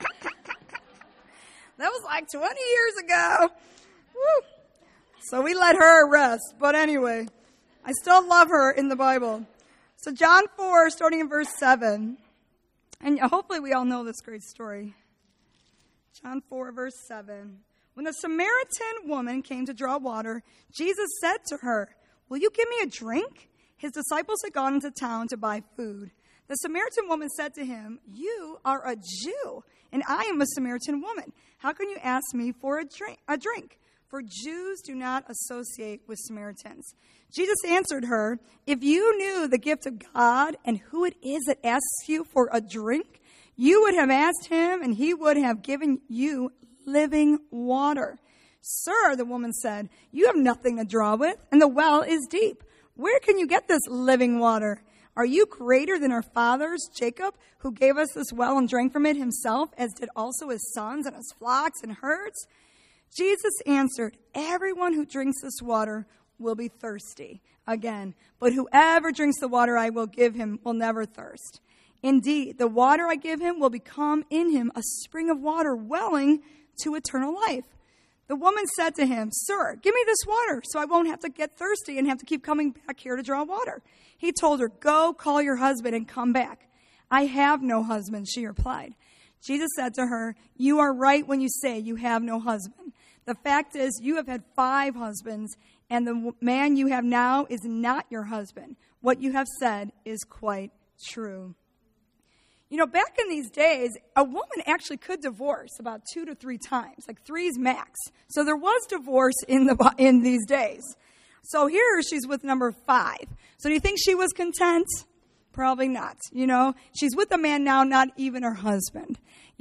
That was like 20 years ago. Woo. So we let her rest. But anyway, I still love her in the Bible. So John 4, starting in verse 7. And hopefully we all know this great story. John 4, verse 7. When the Samaritan woman came to draw water, Jesus said to her, "Will you give me a drink?" His disciples had gone into town to buy food. The Samaritan woman said to him, "You are a Jew, and I am a Samaritan woman. How can you ask me for a drink? For Jews do not associate with Samaritans." Jesus answered her, "If you knew the gift of God and who it is that asks you for a drink, you would have asked him, and he would have given you living water." "Sir," the woman said, "you have nothing to draw with, and the well is deep. Where can you get this living water? Are you greater than our fathers, Jacob, who gave us this well and drank from it himself, as did also his sons and his flocks and herds?" Jesus answered, "Everyone who drinks this water will be thirsty again, but whoever drinks the water I will give him will never thirst. Indeed, the water I give him will become in him a spring of water welling to eternal life." The woman said to him, "Sir, give me this water so I won't have to get thirsty and have to keep coming back here to draw water." He told her, "Go call your husband and come back." "I have no husband," she replied. Jesus said to her, "You are right when you say you have no husband. The fact is, you have had 5 husbands, and the man you have now is not your husband. What you have said is quite true." Back in these days, a woman actually could divorce about 2 to 3 times, like 3's max. So there was divorce in these days. So here she's with number 5. So do you think she was content? Probably not. She's with a man now, not even her husband.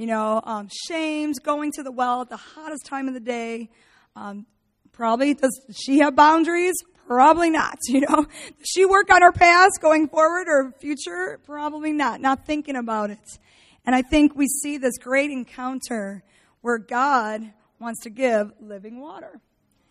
Shamed, going to the well at the hottest time of the day. Probably, does she have boundaries? Probably not. Does she work on her past going forward or future? Probably not. Not thinking about it. And I think we see this great encounter where God wants to give living water.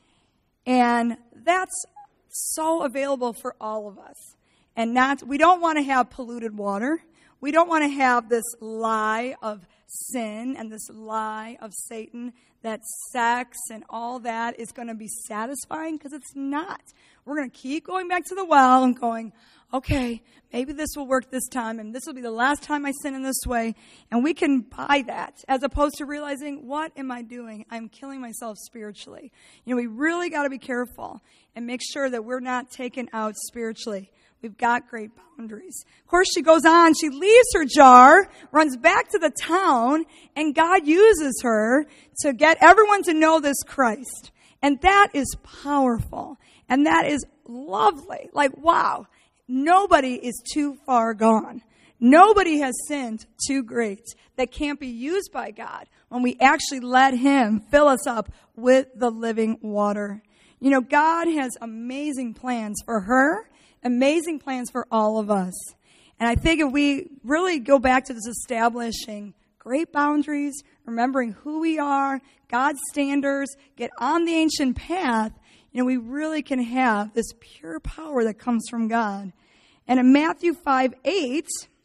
And that's so available for all of us. And we don't want to have polluted water. We don't want to have this lie of sin and this lie of Satan that sex and all that is going to be satisfying, because it's not. We're going to keep going back to the well and going, okay, maybe this will work this time, and this will be the last time I sin in this way. And we can buy that, as opposed to realizing, what am I doing? I'm killing myself spiritually. We really got to be careful and make sure that we're not taken out spiritually. We've got great boundaries. Of course, she goes on. She leaves her jar, runs back to the town, and God uses her to get everyone to know this Christ. And that is powerful. And that is lovely. Like, wow. Nobody is too far gone. Nobody has sinned too great that can't be used by God when we actually let him fill us up with the living water. God has amazing plans for her. Amazing plans for all of us. And I think if we really go back to this establishing great boundaries, remembering who we are, God's standards, get on the ancient path, we really can have this pure power that comes from God. And in Matthew 5:8,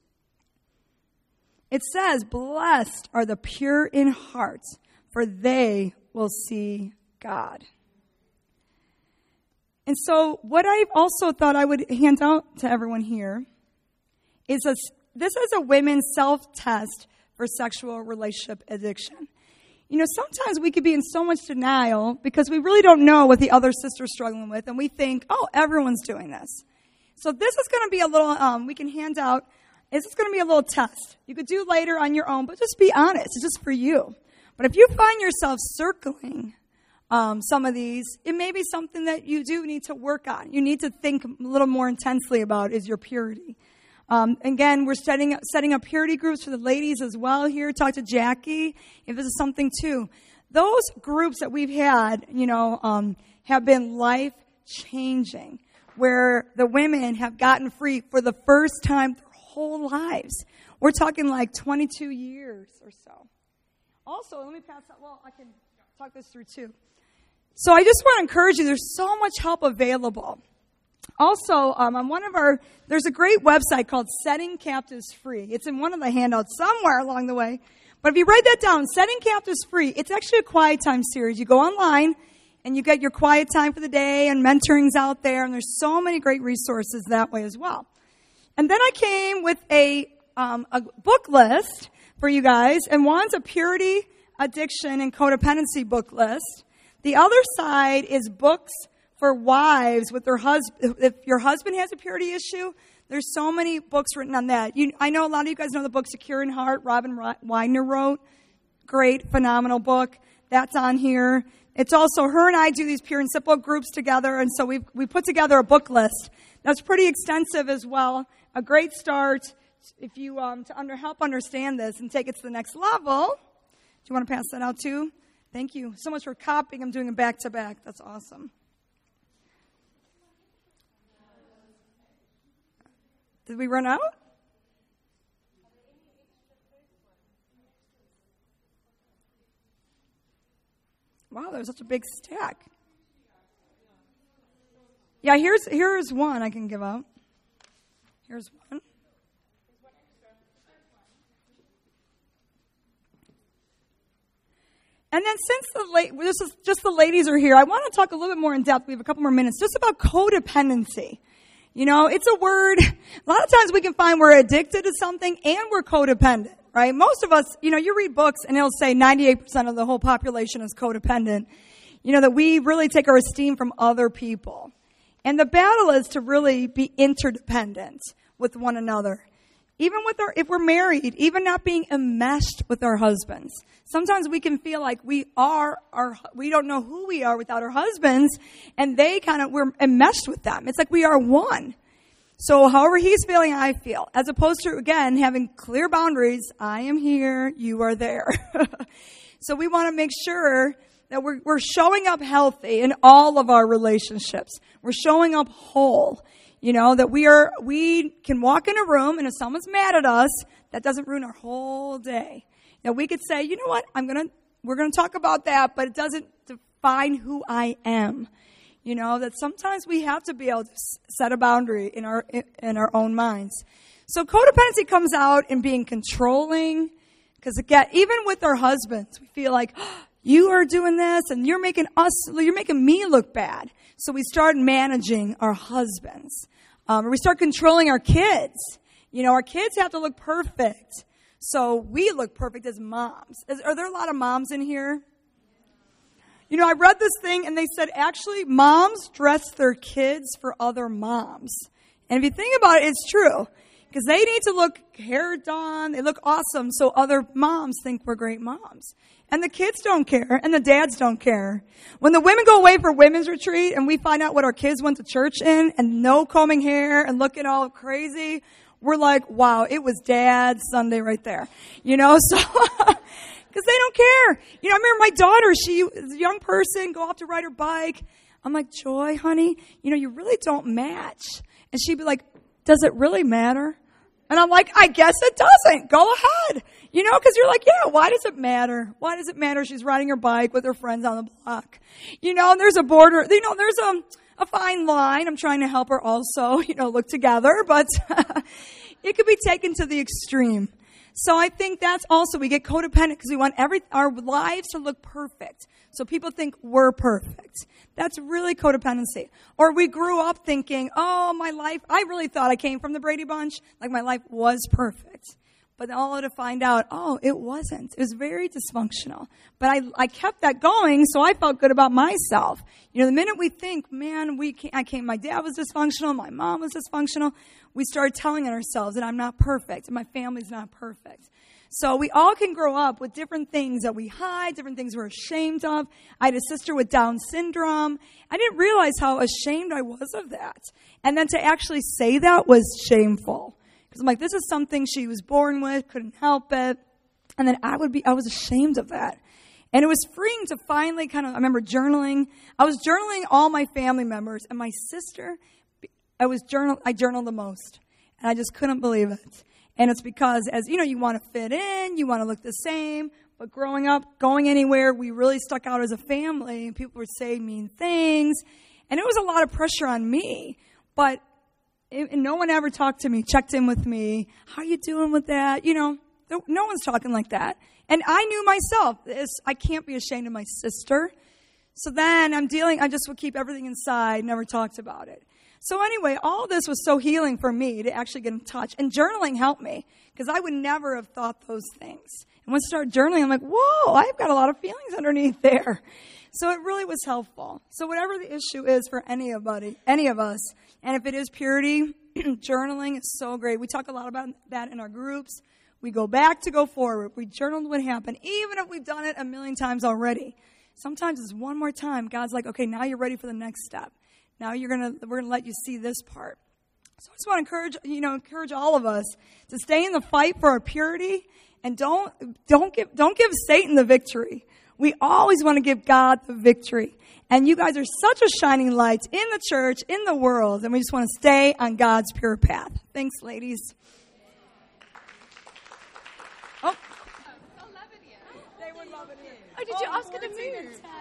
it says, "Blessed are the pure in heart, for they will see God." And so what I also thought I would hand out to everyone here is this is a women's self-test for sexual relationship addiction. You know, sometimes we could be in so much denial because we really don't know what the other sister's struggling with, and we think, oh, everyone's doing this. So this is going to be a little, we can hand out, this is going to be a little test. You could do later on your own, but just be honest. It's just for you. But if you find yourself circling some of these, it may be something that you do need to work on. You need to think a little more intensely about is your purity. Again, we're setting up purity groups for the ladies as well here. Talk to Jackie if this is something too. Those groups that we've had, have been life-changing, where the women have gotten free for the first time their whole lives. We're talking like 22 years or so. Also, let me pass that. Well, I can talk this through too. So I just want to encourage you, there's so much help available. Also, on there's a great website called Setting Captives Free. It's in one of the handouts somewhere along the way. But if you write that down, Setting Captives Free, it's actually a quiet time series. You go online and you get your quiet time for the day, and mentoring's out there, and there's so many great resources that way as well. And then I came with a book list for you guys, and one's a purity, addiction, and codependency book list. The other side is books for wives with their husband. If your husband has a purity issue, there's so many books written on that. I know a lot of you guys know the book Secure in Heart, Robin Widener wrote. Great, phenomenal book. That's on here. It's also, her and I do these Pure and Simple groups together, and so we put together a book list. That's pretty extensive as well. A great start if you help understand this and take it to the next level. Do you want to pass that out too? Thank you so much for copying. I'm doing them back to back. That's awesome. Did we run out? Wow, there's such a big stack. Yeah, here's one I can give out. Here's one. And then since the ladies are here, I want to talk a little bit more in depth. We have a couple more minutes just about codependency. It's a word. A lot of times we can find we're addicted to something and we're codependent, right? Most of us, you read books and it'll say 98% of the whole population is codependent. That we really take our esteem from other people. And the battle is to really be interdependent with one another. Even if we're married, even not being enmeshed with our husbands. Sometimes we can feel like we don't know who we are without our husbands, and we're enmeshed with them. It's like we are one. So however he's feeling, I feel. As opposed to, again, having clear boundaries. I am here, you are there. So we want to make sure that we're showing up healthy in all of our relationships. We're showing up whole. That we can walk in a room, and if someone's mad at us, that doesn't ruin our whole day. We could say, you know what, we're gonna talk about that, but it doesn't define who I am. That sometimes we have to be able to set a boundary in our own minds. So codependency comes out in being controlling, because again, even with our husbands, we feel like, oh, you are doing this, and you're making me look bad. So we start managing our husbands. Or we start controlling our kids. Our kids have to look perfect. So we look perfect as moms. Are there a lot of moms in here? I read this thing and they said actually moms dress their kids for other moms. And if you think about it, it's true. Because they need to look hair done, they look awesome, so other moms think we're great moms. And the kids don't care, and the dads don't care. When the women go away for women's retreat and we find out what our kids went to church in and no combing hair and looking all crazy, we're like, wow, it was Dad's Sunday right there. So, because they don't care. I remember my daughter, she was a young person, go off to ride her bike. I'm like, Joy, honey, you really don't match. And she'd be like, does it really matter? And I'm like, I guess it doesn't. Go ahead. Because you're like, yeah, why does it matter? Why does it matter? She's riding her bike with her friends on the block. And there's a border, there's a fine line. I'm trying to help her also, look together, but it could be taken to the extreme. So I think that's also, we get codependent because we want our lives to look perfect. So people think we're perfect. That's really codependency. Or we grew up thinking, oh, my life, I really thought I came from the Brady Bunch, like my life was perfect. But all to find out, oh, it wasn't. It was very dysfunctional. But I kept that going, so I felt good about myself. You know, the minute we think, man, my dad was dysfunctional, my mom was dysfunctional, we started telling ourselves that I'm not perfect and my family's not perfect. So we all can grow up with different things that we hide, different things we're ashamed of. I had a sister with Down syndrome. I didn't realize how ashamed I was of that. And then to actually say that was shameful. Because I'm like, this is something she was born with, couldn't help it. And then I was ashamed of that. And it was freeing to finally I remember journaling. I was journaling all my family members. And my sister, I journaled the most. And I just couldn't believe it. And it's because, as you know, you want to fit in, you want to look the same. But growing up, going anywhere, we really stuck out as a family. And people would say mean things. And it was a lot of pressure on me. But no one ever talked to me, checked in with me. How you doing with that? You know, no one's talking like that. And I knew myself. I can't be ashamed of my sister. So then I just would keep everything inside, never talked about it. So anyway, all this was so healing for me to actually get in touch. And journaling helped me because I would never have thought those things. And once I started journaling, I'm like, whoa, I've got a lot of feelings underneath there. So it really was helpful. So whatever the issue is for any of us, and if it is purity, journaling is so great. We talk a lot about that in our groups. We go back to go forward. We journaled what happened, even if we've done it a million times already. Sometimes it's one more time. God's like, okay, now you're ready for the next step. Now we're gonna let you see this part. So I just want to encourage all of us to stay in the fight for our purity and don't give Satan the victory. We always want to give God the victory. And you guys are such a shining light in the church, in the world, and we just want to stay on God's pure path. Thanks, ladies. Oh, did you ask her to move?